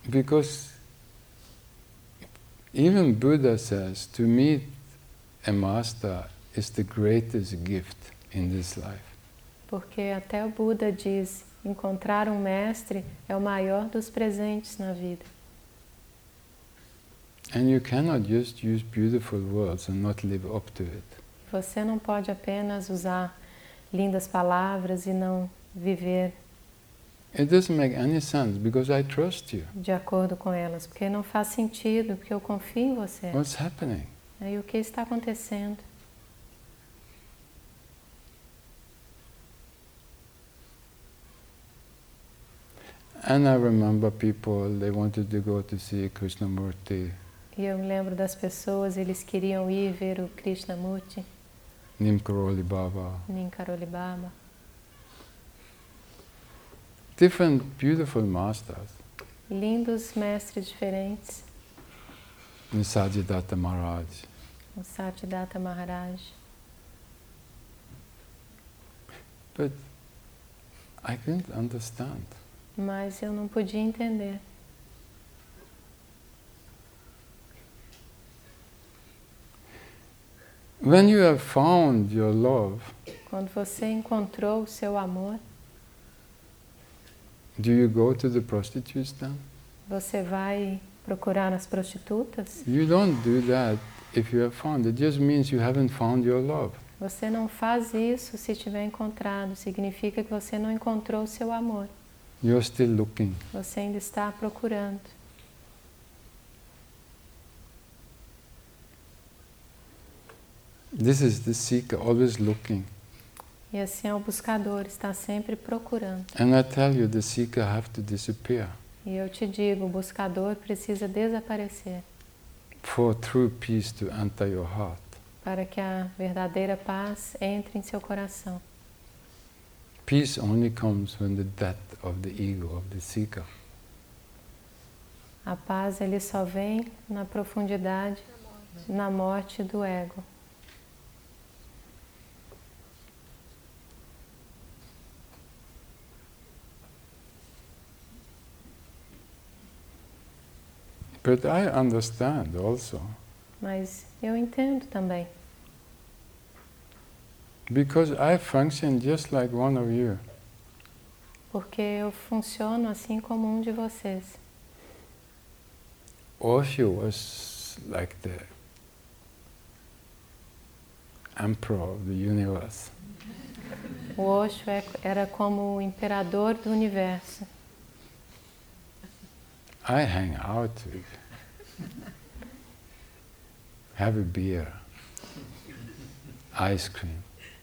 Because even Buddha says to meet a master is the greatest gift in this life. Porque até o Buda diz, encontrar um mestre é o maior dos presentes na vida. And you cannot just use beautiful words and not live up to it. Você não pode apenas usar lindas palavras e não viver It doesn't make any sense because I trust you. de acordo com elas, porque não faz sentido, porque eu confio em você. What's happening? E o que está acontecendo? And I remember people, they wanted to go to see Krishnamurti, E eu me lembro das pessoas, eles queriam ir ver o Krishnamurti, Neem Karoli Baba, Neem Karoli Baba. different beautiful masters, Lindos mestres diferentes, Nisargadatta Maharaj. o Satyadatta Maharaj. But I couldn't understand. Mas eu não podia entender. When you have found your love, Quando você encontrou o seu amor, do you go to the prostitutes then? você vai procurar as prostitutas? You don't do that if you have found. It just means you haven't found your love. Você não faz isso se tiver encontrado. Significa que você não encontrou o seu amor. You're still looking. Você ainda está procurando. This is the seeker, always looking. E assim é o buscador, está sempre procurando. And I tell you, the seeker have to disappear E eu te digo, o buscador precisa desaparecer for true peace to enter your heart. para que a verdadeira paz entre em seu coração. Peace only comes when the death of the ego, of the seeker. A paz ele só vem na profundidade, na morte do ego. But I understand also, Mas eu entendo também, because I function just like one of you. porque eu funciono assim como um de vocês. Osho was like the emperor of the universe. O Osho era como o imperador do universo. I hang out with, have a beer, ice cream.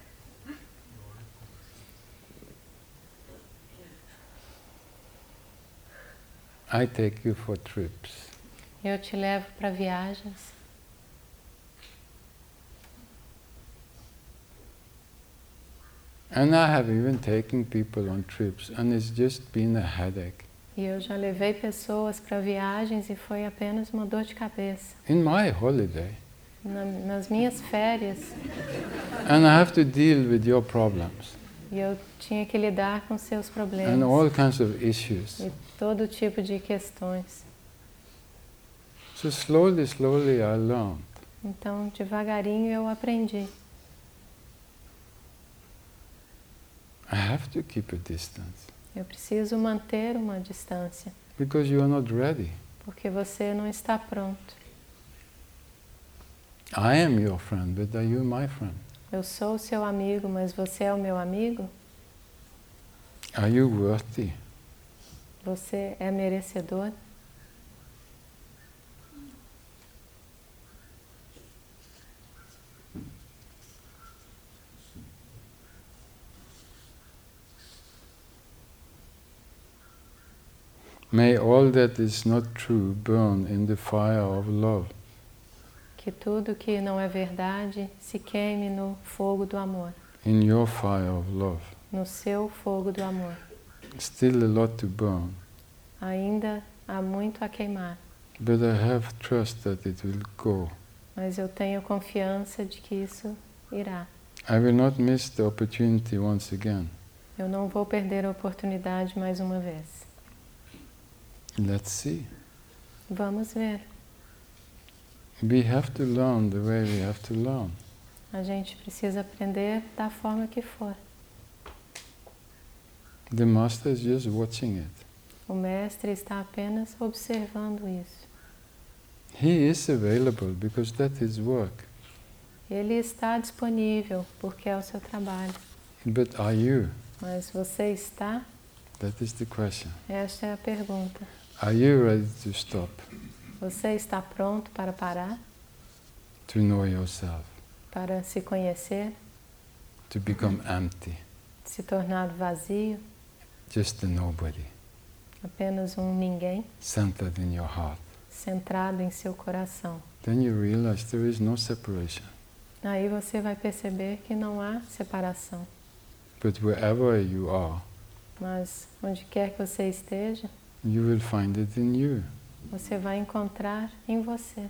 I take you for trips. Eu te levo para viagens. And I have even taken people on trips and it's just been a headache. E eu já levei pessoas para viagens e foi apenas uma dor de cabeça. In my holiday. Nas minhas férias. And I have to deal with your problems. E eu tinha que lidar com seus problemas. And all kinds of issues. E todo tipo de questões. So slowly I learned. Então, devagarinho eu aprendi. I have to keep a distance. Eu preciso manter uma distância. Because you are not ready. Porque você não está pronto. I am your friend, but are you my friend? Eu sou o seu amigo, mas você é o meu amigo? Are you worthy? Você é merecedor? May all that is not true burn in the fire of love. Que tudo que não é verdade se queime no fogo do amor. In your fire of love. No seu fogo do amor. Still a lot to burn. Ainda há muito a queimar. But I have trust that it will go. Mas eu tenho confiança de que isso irá. I will not miss the opportunity once again. Eu não vou perder a oportunidade mais uma vez. Let's see. Vamos ver. We have to learn the way we have to learn. A gente precisa aprender da forma que for. The master is just watching it. O mestre está apenas observando isso. He is available because that is work. Ele está disponível porque é o seu trabalho. But are you? Mas você está? That is the question. Esta é a pergunta. Are you ready to stop? Você está pronto para parar? To know yourself? Para se conhecer? To become empty? Se tornar vazio? Just a nobody? Apenas um ninguém? Centered in your heart? Centrado em seu coração. Then you realize there is no separation. Aí você vai perceber que não há separação. But wherever you are, mas onde quer que você esteja, you will find it in you. Você vai encontrar em você.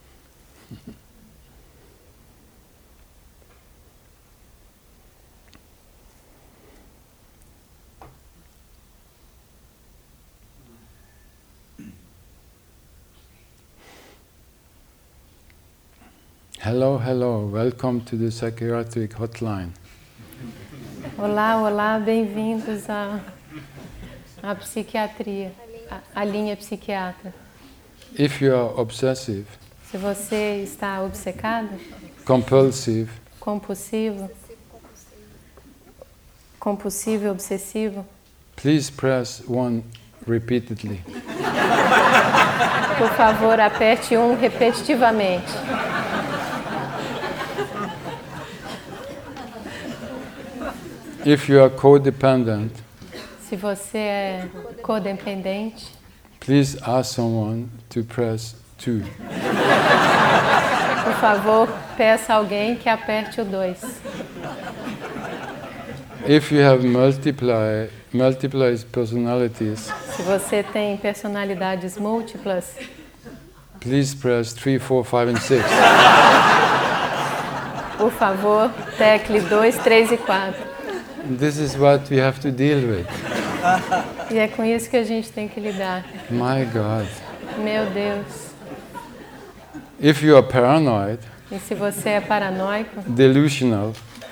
Hello, hello. Welcome to the psychiatric hotline. Olá, olá, bem-vindos à psiquiatria, à linha psiquiatra. If you are obsessive, se você está obcecado, compulsive, compulsivo, obsessivo, please press 1 repeatedly. Por favor, aperte 1 repetitivamente. If you are codependent, se você é codependente, please ask someone to press 2. Por favor, peça a alguém que aperte o 2. If you have multiple personalities, se você tem personalidades múltiplas, please press 3, 4, 5 and 6. Por favor, tecle 2, 3 e 4. This is what we have to deal with. E é com isso que a gente tem que lidar. My God. Meu Deus. If you are paranoid, e se você é paranoico, delusional,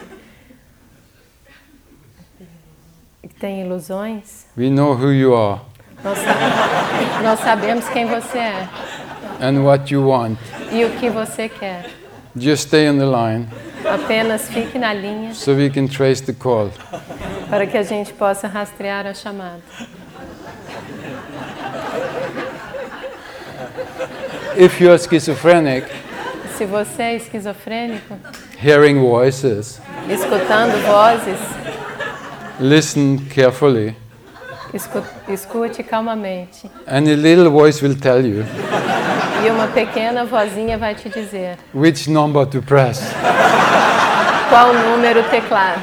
tem ilusões, we know who you are. Nós sabemos quem você é. And what you want. E o que você quer. Just stay on the line. Apenas fique na linha. So we can trace the call. Para que a gente possa rastrear a chamada. If you are schizophrenic, se você é esquizofrênico, hearing voices, escutando vozes, listen carefully. Escute calmamente. And a little voice will tell you. E uma pequena vozinha vai te dizer. Which number to press. Qual número teclar.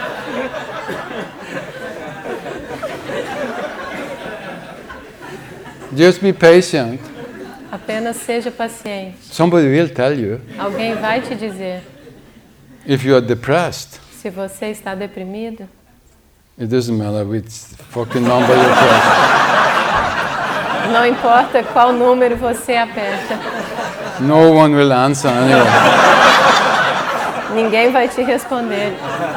Just be patient. Apenas seja paciente. Somebody will tell you. Alguém vai te dizer. If you are depressed. Se você está deprimido. It doesn't matter which fucking number you press. Não importa qual número você aperta. No one will answer anyway. Ninguém vai te responder.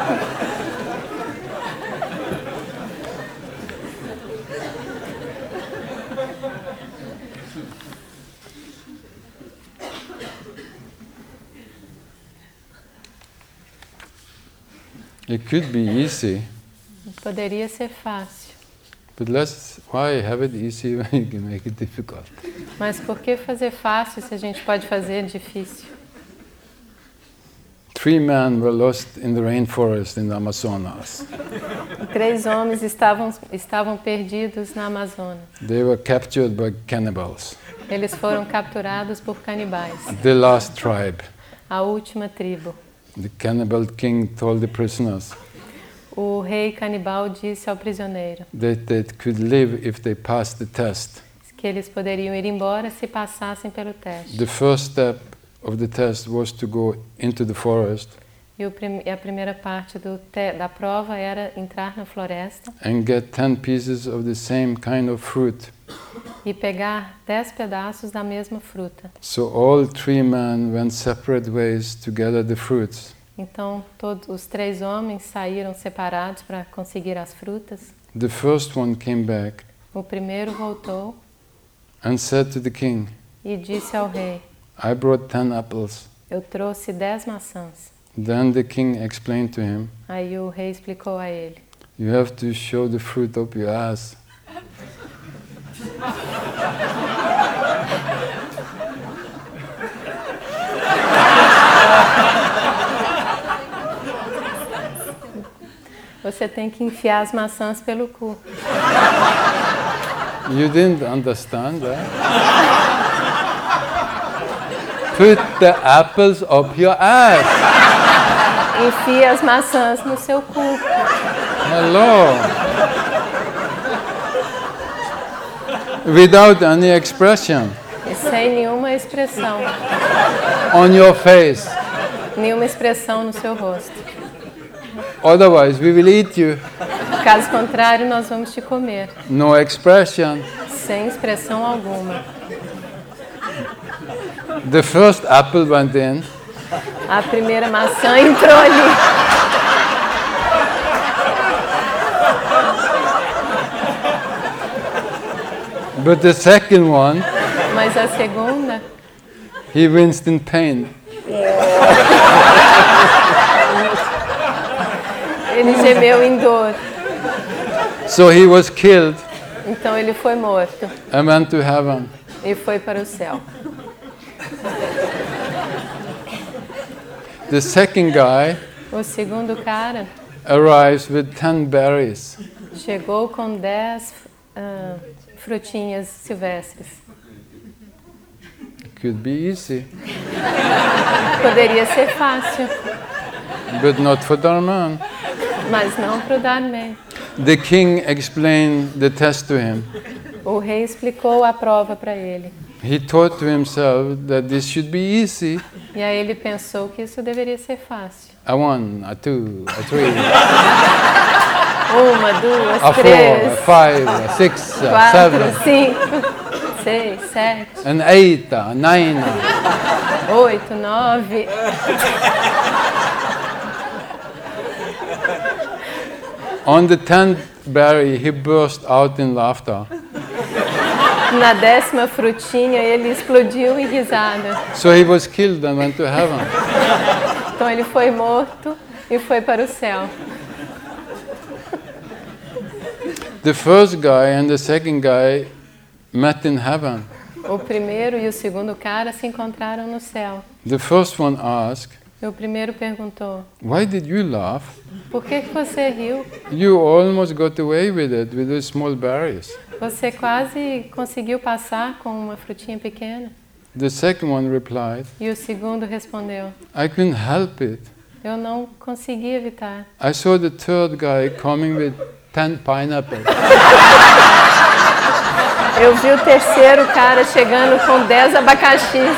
It could be easy. Poderia ser fácil. But why have it easy when you can make it difficult? Mas por que fazer fácil se a gente pode fazer difícil? 3 men were lost in the rainforest in the Amazonas. 3 homens estavam perdidos na Amazônia. They were captured by cannibals. Eles foram capturados por canibais. The last tribe. A última tribo. The cannibal king told the prisoners. O rei canibal disse ao prisioneiro that they could live if they passed the test. Que eles poderiam ir embora se passassem pelo teste. The first step of the test was to go into the forest. E a primeira parte da prova era entrar na floresta. And get 10 pieces of the same kind of fruit. e pegar 10 pedaços da mesma fruta. So all 3 men went separate ways to gather the fruits. Então todos os 3 homens saíram separados para conseguir as frutas. The first one came back O primeiro voltou and said to the king, e disse ao rei: I brought 10 apples. eu trouxe 10 maçãs. Then the king explained to him, Aí o rei explicou a ele: you have to show the fruit up your ass. você tem que enfiar as maçãs pelo cu. You didn't understand that? Put the apples up your ass. Enfie as maçãs no seu cu. Hello. Without any expression E sem nenhuma expressão. on your face. Nenhuma expressão no seu rosto. Otherwise, we will eat you. Caso contrário, nós vamos te comer. No expression. Sem expressão alguma. The first apple went in. A primeira maçã entrou ali. But the second one, Mas a segunda, he winced in pain. ele gemeu em dor. So he was killed Então ele foi morto and went to heaven. e foi para o céu. The second guy O segundo cara arrives with 10 berries. chegou com 10 frutinhas silvestres. Could be easy, Poderia ser fácil, but not for Dharman. mas não para o Dharma. The king explained the test to him. O rei explicou a prova para ele. He thought to himself that this should be easy. E aí ele pensou que isso deveria ser fácil. A 1, a 2, a 3, 1, 2, a 4, 3, a 5, a 6, a 4, 7, 5, 6, 7, and 8, a 9. 8, 9. On the 10th berry, he burst out in laughter. Na 10ª frutinha ele explodiu em risada. So he was killed and went to heaven. Então ele foi morto e foi para o céu. The first guy and the second guy met in heaven. O primeiro e o segundo cara se encontraram no céu. The first one asked, E o primeiro perguntou: why did you laugh? por que você riu? You almost got away with it with those small berries. Você quase conseguiu passar com uma frutinha pequena. The second one replied, E o segundo respondeu: I couldn't help it. eu não consegui evitar. I saw the third guy coming with 10 pineapples. Eu vi o terceiro cara chegando com 10 abacaxis.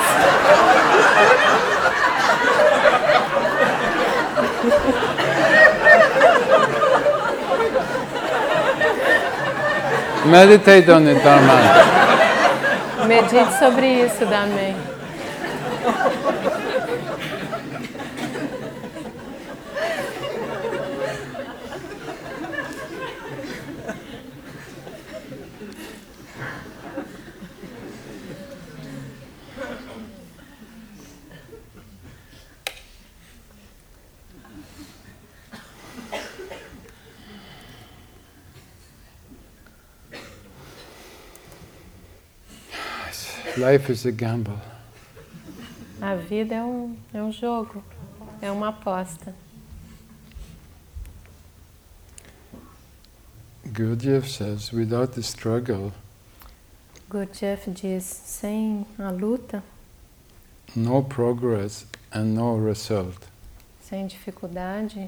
Meditate on it, Dharma. Medite sobre isso, Dharma. Life is a gamble. A vida é um jogo, é uma aposta. Gurdjieff says, without the struggle, Gurdjieff diz, sem a luta, no progress and no result. sem dificuldade,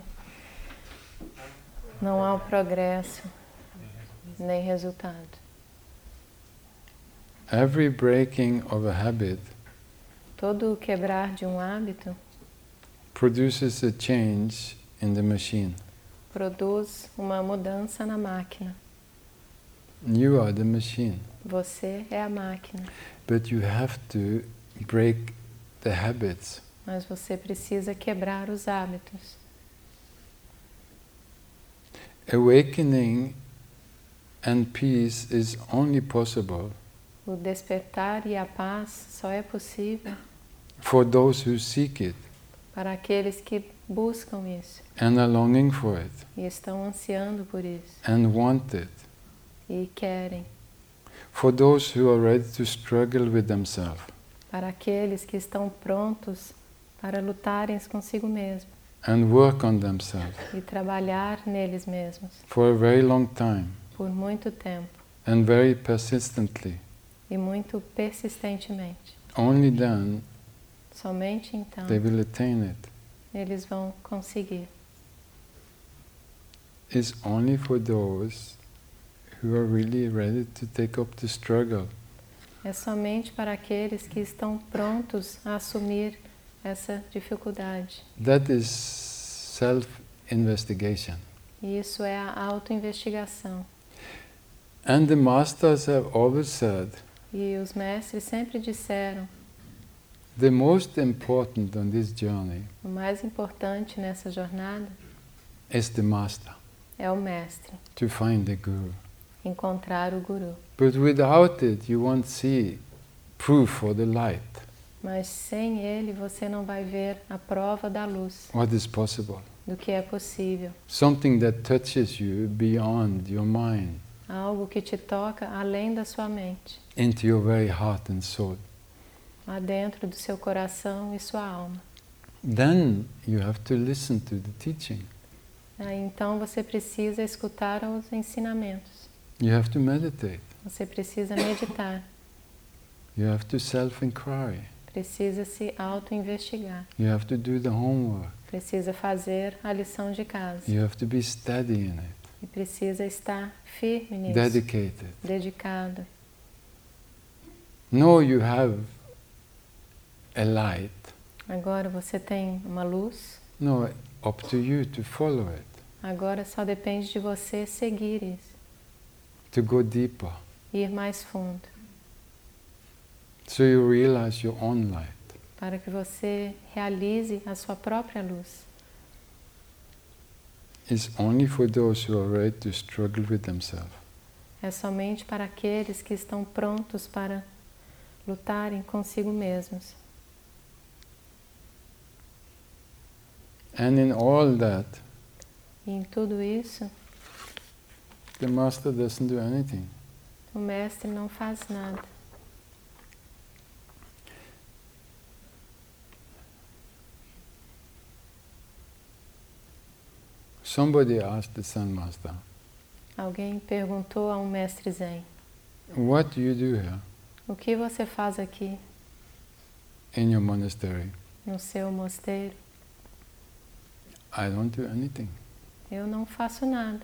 não há o progresso, nem resultado. Every breaking of a habit Todo o quebrar de um hábito produces a change in the machine. produz uma mudança na máquina. You are the machine. Você é a máquina. But you have to break the habits. Mas você precisa quebrar os hábitos. Awakening and peace is only possible O despertar e a paz só é possível for those who seek it para aqueles que buscam isso and are longing for it e estão ansiando por isso and want it. e querem. For those who are ready to struggle with themselves. Para aqueles que estão prontos para lutarem consigo mesmos And work on themselves e trabalhar neles mesmos for a very long time por muito tempo and very persistently. e muito persistentemente. Only then Somente então they will attain it. eles vão conseguir. It's only for those who are really ready to take up the struggle. É somente para aqueles que estão prontos a assumir essa dificuldade. That is self-investigation. E isso é a autoinvestigação. And the masters have always said, E os mestres sempre disseram, the most important on this journey o mais importante nessa jornada is the master, é o mestre, to find the guru. encontrar o guru. But without it, you won't see proof for the light. Mas sem ele você não vai ver a prova da luz, What is possible? do que é possível. Something that touches you beyond your mind, Algo que te toca além da sua mente, into your very heart and soul. lá dentro do seu coração e sua alma. Then you have to listen to the teaching. Aí, então você precisa escutar os ensinamentos. You have to meditate. Você precisa meditar. You have to self-inquiry. Precisa se auto-investigar. You have to do the homework. Precisa fazer a lição de casa. You have to be steady in it, E precisa estar firme nisso. dedicated. Dedicado. No, you have a light. Agora você tem uma luz. No, up to you to follow it, Agora só depende de você seguir isso. to go deeper. Ir mais fundo. So you realize your own light. Para que você realize a sua própria luz. It's only for those who are ready to struggle with themselves. É somente para aqueles que estão prontos para lutarem consigo mesmos. And in all that, E em tudo isso, the master doesn't do anything. o mestre não faz nada. Somebody asked the Zen master, Alguém perguntou a um mestre Zen: what do you do here o que você faz aqui in your monastery? no seu mosteiro? I don't do anything. Eu não faço nada.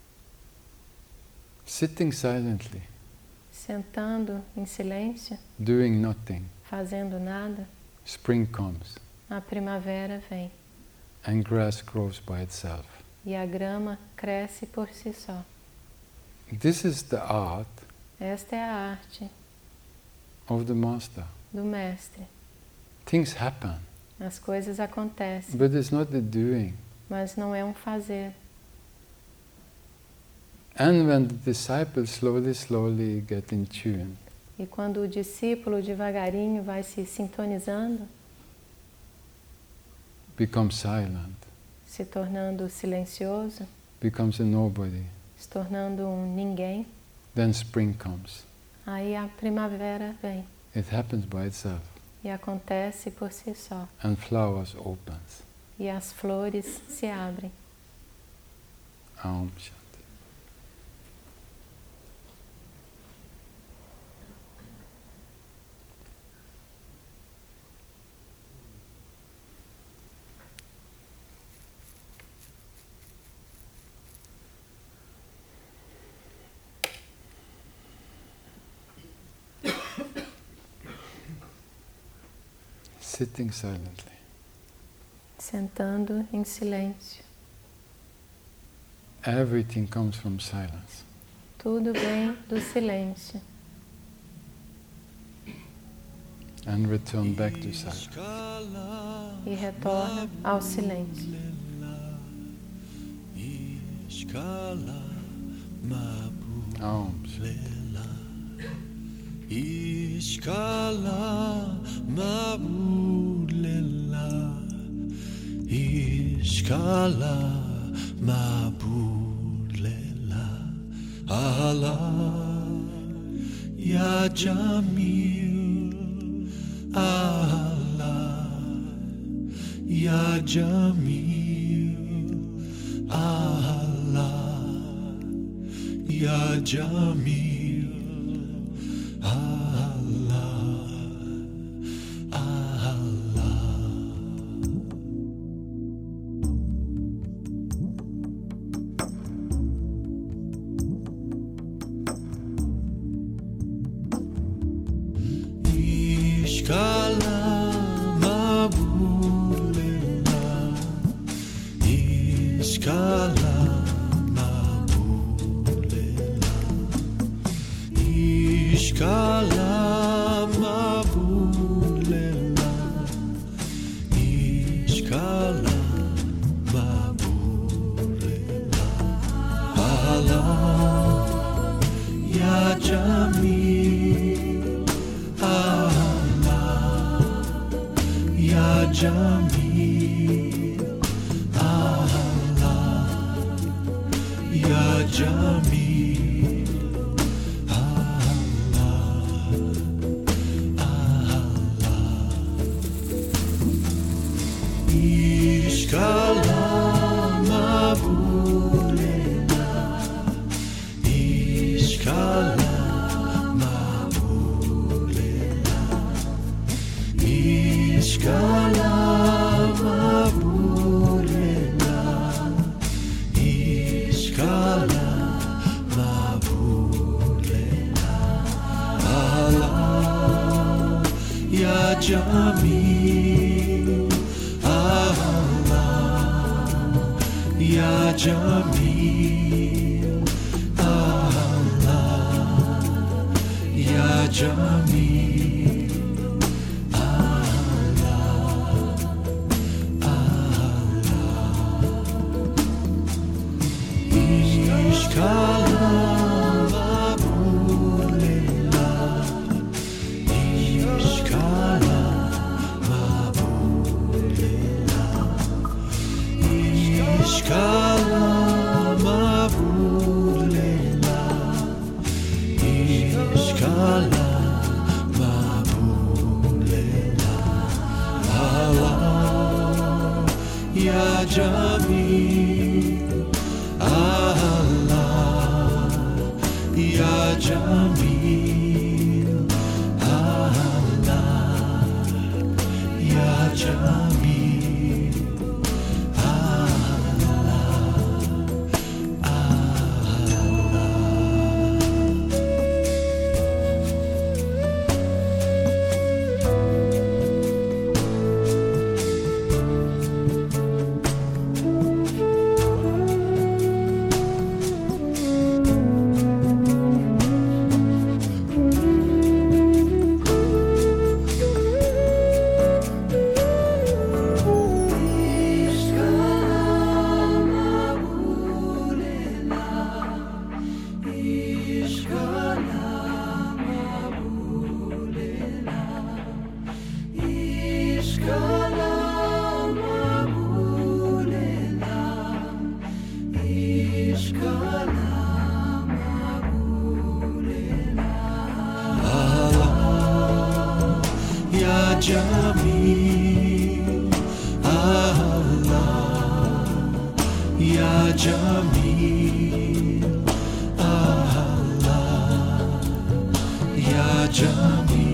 Sitting silently, Sentando em silêncio, doing nothing. fazendo nada, Spring comes a primavera vem and grass grows by itself. e a grama cresce por si só. This is the art Esta é a arte of the master. do mestre. Things happen, As coisas acontecem, but it's not the doing. mas não é um fazer. And when the disciples slowly get in tune, E quando o discípulo devagarinho vai se sintonizando, becomes silent, se tornando silencioso, becomes a nobody, se tornando um ninguém, then spring comes. aí a primavera vem It happens by itself, e acontece por si só. and flowers opens. E as flores se abrem. Aum Shanti. Sitting silently. Sentando em silêncio. Everything comes from silence. Tudo vem do silêncio. and return back to silence. E retorna ao silêncio. Om. Ishkala Mabud Lela, Ishkala Mabud Lela, Allah Ya Jamil, Allah Ya Jamil, Allah Ya Jamil. Jamil, Allah, Ya Jamil, Allah, Ya Jamil.